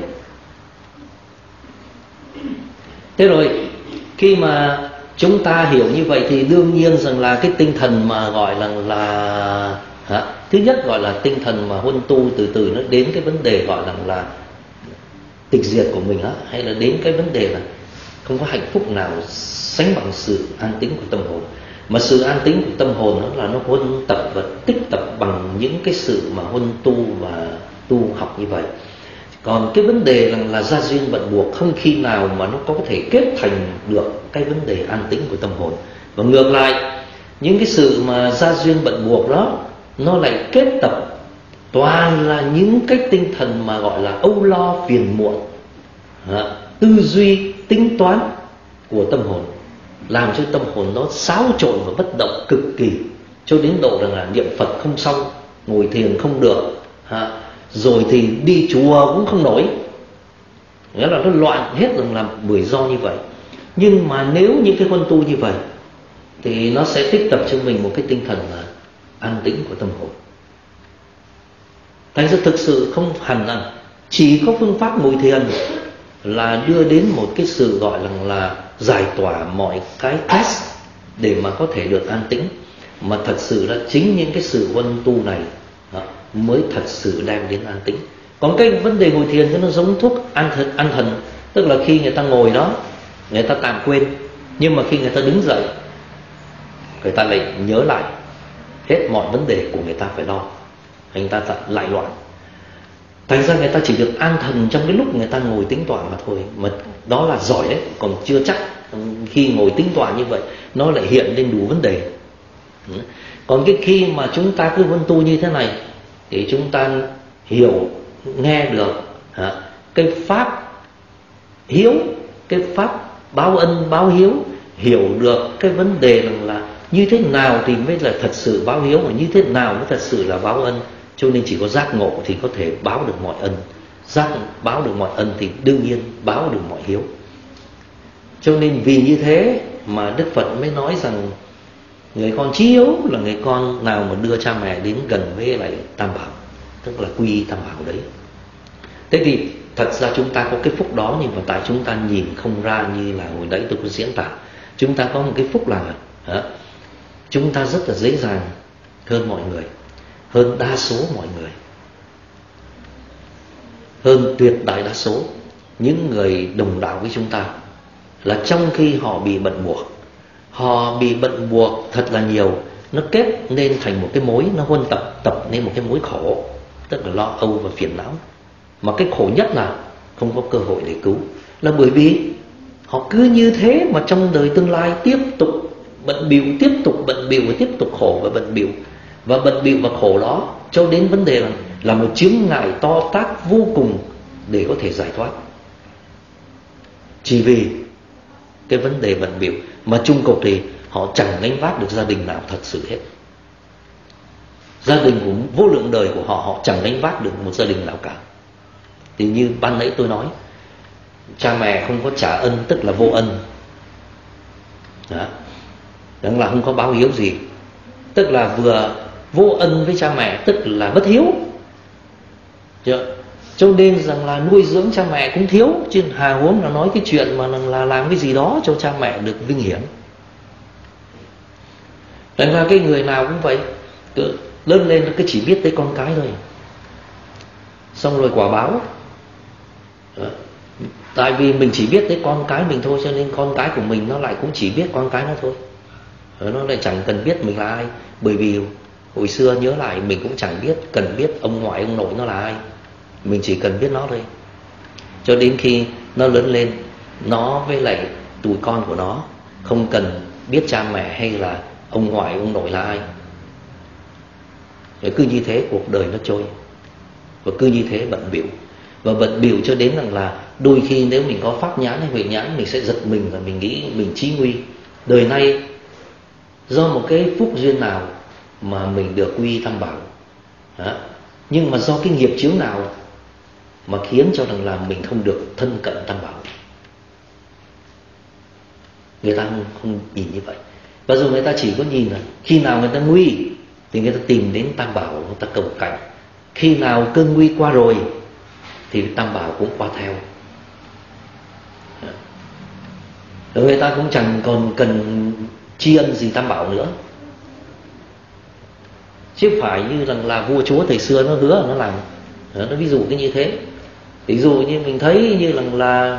Thế rồi khi mà chúng ta hiểu như vậy thì đương nhiên rằng là cái tinh thần mà gọi là thứ nhất gọi là tinh thần mà huân tu từ từ nó đến cái vấn đề gọi là tịch diệt của mình hay là đến cái vấn đề là không có hạnh phúc nào sánh bằng sự an tĩnh của tâm hồn. Mà sự an tĩnh của tâm hồn đó là nó huân tập và tích tập bằng những cái sự mà huân tu và tu học như vậy. Còn cái vấn đề là gia duyên bận buộc không khi nào mà nó có thể kết thành được cái vấn đề an tĩnh của tâm hồn. Và ngược lại, những cái sự mà gia duyên bận buộc đó nó lại kết tập toàn là những cái tinh thần mà gọi là âu lo phiền muộn, tư duy tính toán của tâm hồn, làm cho tâm hồn nó xáo trộn và bất động cực kỳ, cho đến độ rằng là niệm Phật không xong, ngồi thiền không được, rồi thì đi chùa cũng không nổi. Nghĩa là nó loạn hết rằng là bởi do như vậy. Nhưng mà nếu những cái huân tu như vậy thì nó sẽ tích tập cho mình một cái tinh thần là an tĩnh của tâm hồn. Thành ra thực sự không hẳn là chỉ có phương pháp ngồi thiền là đưa đến một cái sự gọi là giải tỏa mọi cái test để mà có thể được an tĩnh. Mà thật sự là chính những cái sự huân tu này mới thật sự đem đến an tĩnh. Còn cái vấn đề ngồi thiền nó giống thuốc an thần, tức là khi người ta ngồi đó người ta tạm quên, nhưng mà khi người ta đứng dậy người ta lại nhớ lại hết mọi vấn đề của người ta phải lo, người ta lại loạn. Thành ra người ta chỉ được an thần trong cái lúc người ta ngồi tĩnh tọa mà thôi. Mà đó là giỏi đấy, còn chưa chắc khi ngồi tĩnh tọa như vậy nó lại hiện lên đủ vấn đề. Còn cái khi mà chúng ta cứ vân tu như thế này thì chúng ta hiểu, nghe được cái pháp hiếu, cái pháp báo ân báo hiếu, hiểu được cái vấn đề là như thế nào thì mới là thật sự báo hiếu, và như thế nào mới thật sự là báo ân. Cho nên chỉ có giác ngộ thì có thể báo được mọi ân. Báo được mọi ân thì đương nhiên báo được mọi hiếu. Cho nên vì như thế mà Đức Phật mới nói rằng người con chí hiếu là người con nào mà đưa cha mẹ đến gần với lại Tam Bảo, tức là quy y Tam Bảo đấy. Thế thì thật ra chúng ta có cái phúc đó, nhưng mà tại chúng ta nhìn không ra, như là hồi nãy tôi có diễn tả. Chúng ta có một cái phúc là chúng ta rất là dễ dàng hơn mọi người, hơn đa số mọi người, hơn tuyệt đại đa số những người đồng đạo với chúng ta, là trong khi họ bị bận buộc thật là nhiều, nó kết nên thành một cái mối, nó huân tập nên một cái mối khổ, tức là lo âu và phiền não. Mà cái khổ nhất là không có cơ hội để cứu, là bởi vì họ cứ như thế mà trong đời tương lai tiếp tục bận bịu, và tiếp tục khổ và bận bịu và khổ đó, cho đến vấn đề là một chướng ngại to tát vô cùng để có thể giải thoát. Chỉ vì cái vấn đề bận bịu mà chung cuộc thì họ chẳng gánh vác được gia đình nào thật sự hết. Gia đình của vô lượng đời của họ chẳng gánh vác được một gia đình nào cả. Thì như ban nãy tôi nói, cha mẹ không có trả ân tức là vô ân. Đó là không có báo hiếu gì, tức là vừa vô ân với cha mẹ, tức là bất hiếu. Cho nên rằng là nuôi dưỡng cha mẹ cũng thiếu, chứ hà huống là nói cái chuyện mà là làm cái gì đó cho cha mẹ được vinh hiển. Thành ra cái người nào cũng vậy, lớn lên cứ chỉ biết tới con cái thôi, xong rồi quả báo. Tại vì mình chỉ biết tới con cái mình thôi, cho nên con cái của mình nó lại cũng chỉ biết con cái nó thôi, nó lại chẳng cần biết mình là ai. Bởi vì hồi xưa nhớ lại mình cũng chẳng cần biết ông ngoại ông nội nó là ai, mình chỉ cần biết nó thôi. Cho đến khi nó lớn lên, nó với lại tụi con của nó không cần biết cha mẹ hay là ông ngoại ông nội là ai. Rồi cứ như thế cuộc đời nó trôi, và cứ như thế bận bịu cho đến rằng là đôi khi nếu mình có pháp nhãn hay huệ nhãn, mình sẽ giật mình và mình nghĩ mình chí nguy. Đời này do một cái phúc duyên nào mà mình được quy Tam Bảo, nhưng mà do cái nghiệp chướng nào mà khiến cho rằng là mình không được thân cận Tam Bảo. Người ta không nhìn như vậy. Và dù người ta chỉ có nhìn là khi nào người ta nguy thì người ta tìm đến Tam Bảo, người ta cầu cạnh. Khi nào cơn nguy qua rồi thì Tam Bảo cũng qua theo. Rồi người ta cũng chẳng còn cần tri ân gì Tam Bảo nữa. Chứ phải như là vua chúa thời xưa nó hứa nó làm. Nó ví dụ cái như thế. Ví dụ như mình thấy như là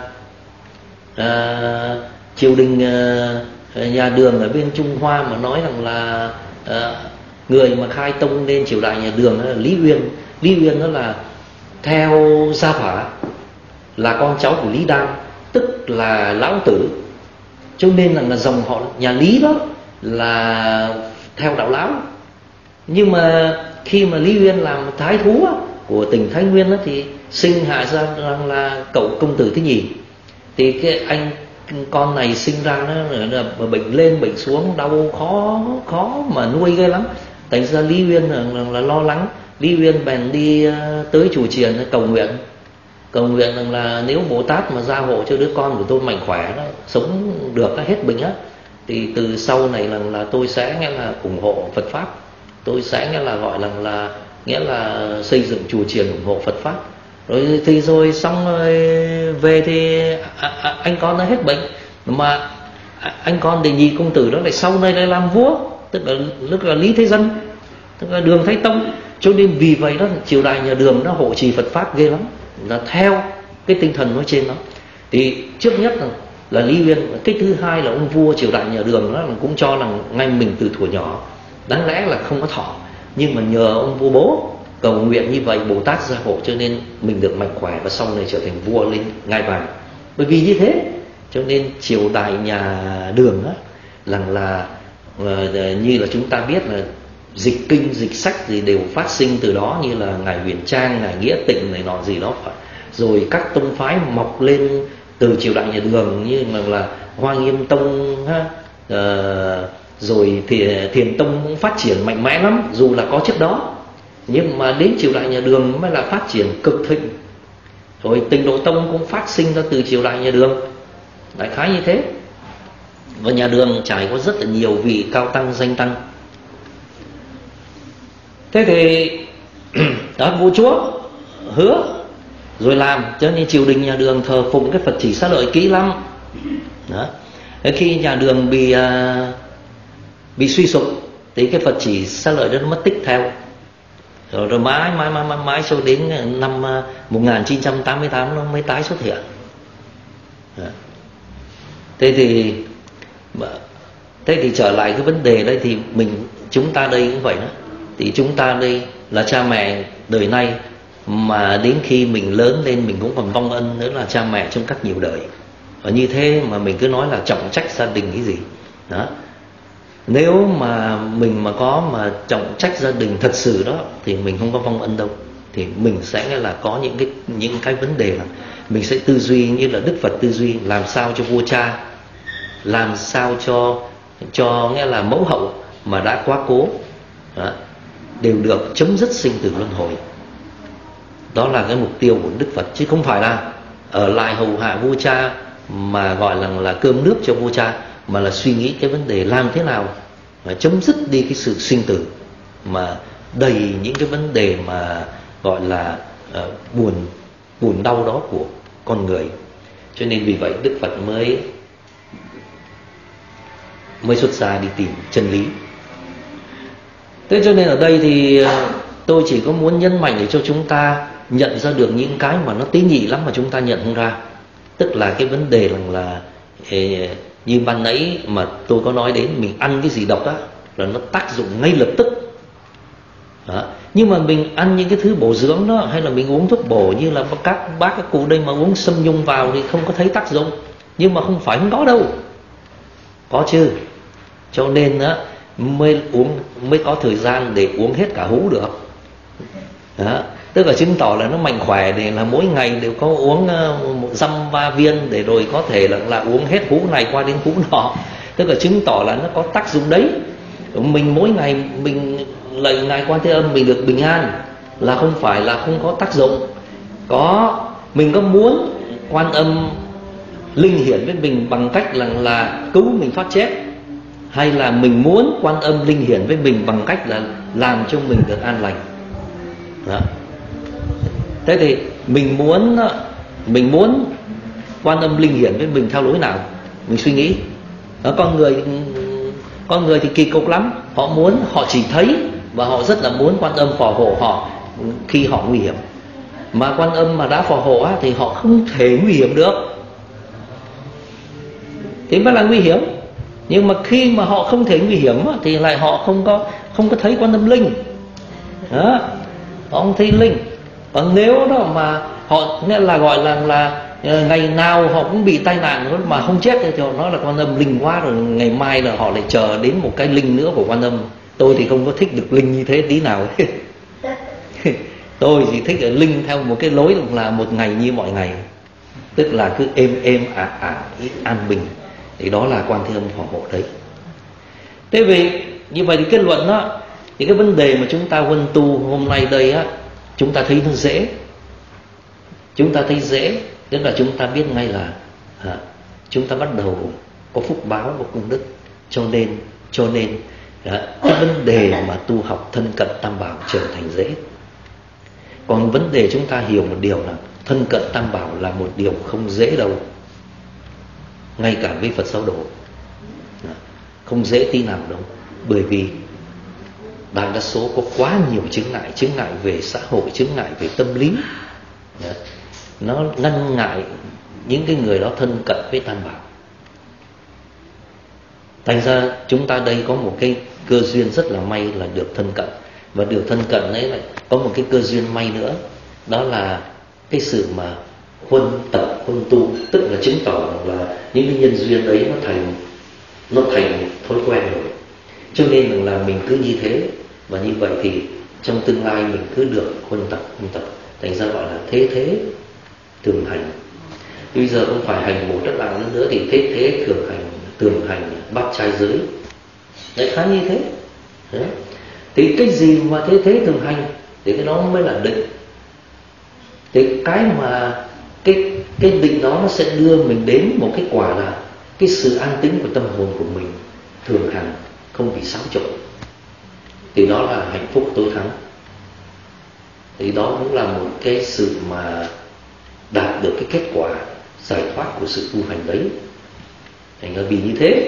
triều đình nhà Đường ở bên Trung Hoa mà nói rằng là người mà khai tông lên triều đại nhà Đường là Lý Uyên. Lý Uyên đó là theo Gia Phả, là con cháu của Lý Đan, tức là lão tử. Cho nên là dòng họ nhà Lý đó là theo đạo Lão. Nhưng mà khi mà Lý Uyên làm thái thú của tỉnh Thái Nguyên đó, thì sinh hạ ra rằng là cậu công tử thứ nhì. Thì cái anh con này sinh ra nó bệnh lên bệnh xuống, đau khó mà nuôi ghê lắm. Thành ra Lý Uyên là lo lắng. Lý Uyên bèn đi tới chùa chiền cầu nguyện rằng là nếu Bồ Tát mà gia hộ cho đứa con của tôi mạnh khỏe, nó sống được, nó hết bệnh á, thì từ sau này là tôi sẽ nghĩa là ủng hộ Phật pháp, tôi sẽ nghĩa là gọi nghĩa là xây dựng chùa chiền ủng hộ Phật pháp. Rồi xong rồi về thì anh con nó hết bệnh, mà anh con đệ nhị công tử đó lại sau này lại làm vua, tức là Lý Thế Dân, tức là Đường Thái Tông. Cho nên vì vậy đó, triều đại nhà Đường nó hộ trì Phật pháp ghê lắm, là theo cái tinh thần nói trên đó. Thì trước nhất là Lý Uyên, cái thứ hai là ông vua triều đại nhà Đường đó cũng cho là ngay mình từ thuở nhỏ đáng lẽ là không có thọ, nhưng mà nhờ ông vua bố cầu nguyện như vậy, Bồ Tát gia hộ, cho nên mình được mạnh khỏe và sau này trở thành vua lên ngai vàng. Bởi vì như thế cho nên triều đại nhà Đường á là Như là chúng ta biết là dịch kinh, dịch sách thì đều phát sinh từ đó, như là ngài Huyền Trang, ngài Nghĩa Tịnh này nọ gì đó. Rồi các tông phái mọc lên từ triều đại nhà Đường, như là Hoa Nghiêm Tông ha, rồi thì Thiền Tông cũng phát triển mạnh mẽ lắm, dù là có trước đó, nhưng mà đến triều đại nhà Đường mới là phát triển cực thịnh. Rồi Tịnh Độ Tông cũng phát sinh ra từ triều đại nhà Đường, đại khái như thế. Và nhà Đường trải có rất là nhiều vị cao tăng, danh tăng. Thế thì đó, vua chúa hứa rồi làm, cho nên triều đình nhà Đường thờ phụng cái Phật chỉ Xá Lợi kỹ lắm. Đó. Khi nhà Đường bị suy sụp thì cái Phật chỉ Xá Lợi đó nó mất tích theo. Rồi mãi cho đến năm 1988 nó mới tái xuất hiện. Đó. Thế thì trở lại cái vấn đề đây, thì chúng ta đây cũng vậy đó. Thì chúng ta đây là cha mẹ đời nay, mà đến khi mình lớn lên mình cũng còn vong ân nữa là cha mẹ trong các nhiều đời. Và như thế mà mình cứ nói là trọng trách gia đình cái gì đó. Nếu mà mình mà trọng trách gia đình thật sự đó thì mình không có vong ân đâu. Thì mình sẽ là có những cái vấn đề là mình sẽ tư duy như là Đức Phật tư duy, làm sao cho vua cha, làm sao cho nghĩa là mẫu hậu mà đã quá cố đó, đều được chấm dứt sinh tử luân hồi. Đó là cái mục tiêu của Đức Phật, chứ không phải là ở lại hầu hạ vua cha mà gọi là cơm nước cho vua cha, mà là suy nghĩ cái vấn đề làm thế nào mà chấm dứt đi cái sự sinh tử mà đầy những cái vấn đề mà gọi là buồn đau đó của con người. Cho nên vì vậy Đức Phật mới xuất gia đi tìm chân lý. Thế cho nên ở đây thì tôi chỉ có muốn nhấn mạnh để cho chúng ta nhận ra được những cái mà nó tế nhị lắm mà chúng ta nhận không ra. Tức là cái vấn đề là như ban nãy mà tôi có nói đến, mình ăn cái gì độc á là nó tác dụng ngay lập tức đó. Nhưng mà mình ăn những cái thứ bổ dưỡng đó, hay là mình uống thuốc bổ như là các bác các cụ đây mà uống sâm nhung vào thì không có thấy tác dụng. Nhưng mà không phải không có đâu, có chứ. Cho nên á mới có thời gian để uống hết cả hũ được đó. Tức là chứng tỏ là nó mạnh khỏe, để là mỗi ngày đều có uống một dăm ba viên, để rồi có thể là uống hết hũ này qua đến hũ nọ. Tức là chứng tỏ là nó có tác dụng đấy. Mình mỗi ngày mình lạy ngài Quan Thế Âm mình được bình an là không phải là không có tác dụng. Mình có muốn Quan Âm linh hiển với mình bằng cách là cứu mình thoát chết, hay là mình muốn Quan Âm linh hiển với mình bằng cách là làm cho mình được an lành đó. Thế thì mình muốn Quan Âm linh hiển với mình theo lối nào? Mình suy nghĩ đó. Con người thì kỳ cục lắm. Họ chỉ thấy và họ rất là muốn Quan Âm phò hộ họ khi họ nguy hiểm. Mà Quan Âm mà đã phò hộ thì họ không thể nguy hiểm được, thế mới là nguy hiểm. Nhưng mà khi mà họ không thể nguy hiểm thì lại họ không có thấy Quan Âm linh đó. Họ không thấy linh. Còn nếu đó mà họ nghĩa là gọi là ngày nào họ cũng bị tai nạn mà không chết thì họ nói là Quan Âm linh quá rồi, ngày mai là họ lại chờ đến một cái linh nữa của Quan Âm. Tôi thì không có thích được linh như thế tí nào. Tôi chỉ thích ở linh theo một cái lối là một ngày như mọi ngày, tức là cứ êm an bình. Thì đó là Quan Thế Âm phò hộ đấy. Thế vì như vậy thì kết luận đó, thì cái vấn đề mà chúng ta huân tu hôm nay đây á, chúng ta thấy nó dễ. Chúng ta thấy dễ, tức là chúng ta biết ngay là chúng ta bắt đầu có phúc báo, có công đức. Cho nên cái vấn đề mà tu học thân cận Tam Bảo trở thành dễ. Còn vấn đề chúng ta hiểu một điều là thân cận Tam Bảo là một điều không dễ đâu. Ngay cả với Phật giáo đồ không dễ tí nào đâu. Bởi vì đại đa số có quá nhiều chướng ngại về xã hội, chướng ngại về tâm lý. Nó ngăn ngại những cái người đó thân cận với Tam Bảo. Thành ra chúng ta đây có một cái cơ duyên rất là may là được thân cận. Và được thân cận ấy lại có một cái cơ duyên may nữa, đó là cái sự mà huân tu, tức là chứng tỏ là những cái nhân duyên đấy nó thành thói quen rồi. Cho nên là mình cứ như thế, và như vậy thì trong tương lai mình cứ được huân tập, thành ra gọi là thế thế thường hành. Bây giờ không phải hành một đất làng nữa thì thế thế thường hành bát trai giới, đại khái như thế. Đấy. Thì cái gì mà thế thế thường hành thì cái đó mới là định. Thì cái mà cái định đó nó sẽ đưa mình đến một cái quả là cái sự an tĩnh của tâm hồn của mình thường hành, không bị xáo trộn. Thì đó là hạnh phúc tối thắng. Thì đó cũng là một cái sự mà đạt được cái kết quả giải thoát của sự tu hành đấy. Thành ra vì như thế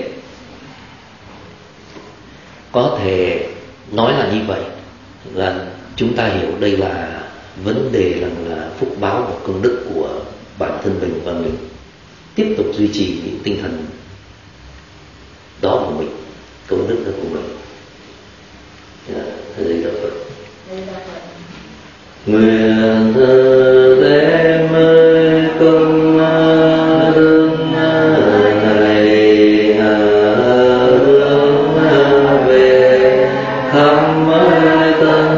có thể nói là như vậy, là chúng ta hiểu đây là vấn đề là phúc báo và công đức của bản thân mình, và mình tiếp tục duy trì những tinh thần đó của mình, công đức đó của mình. Thầy đó Phật. Nguyện đem công đức này hướng về khắp tân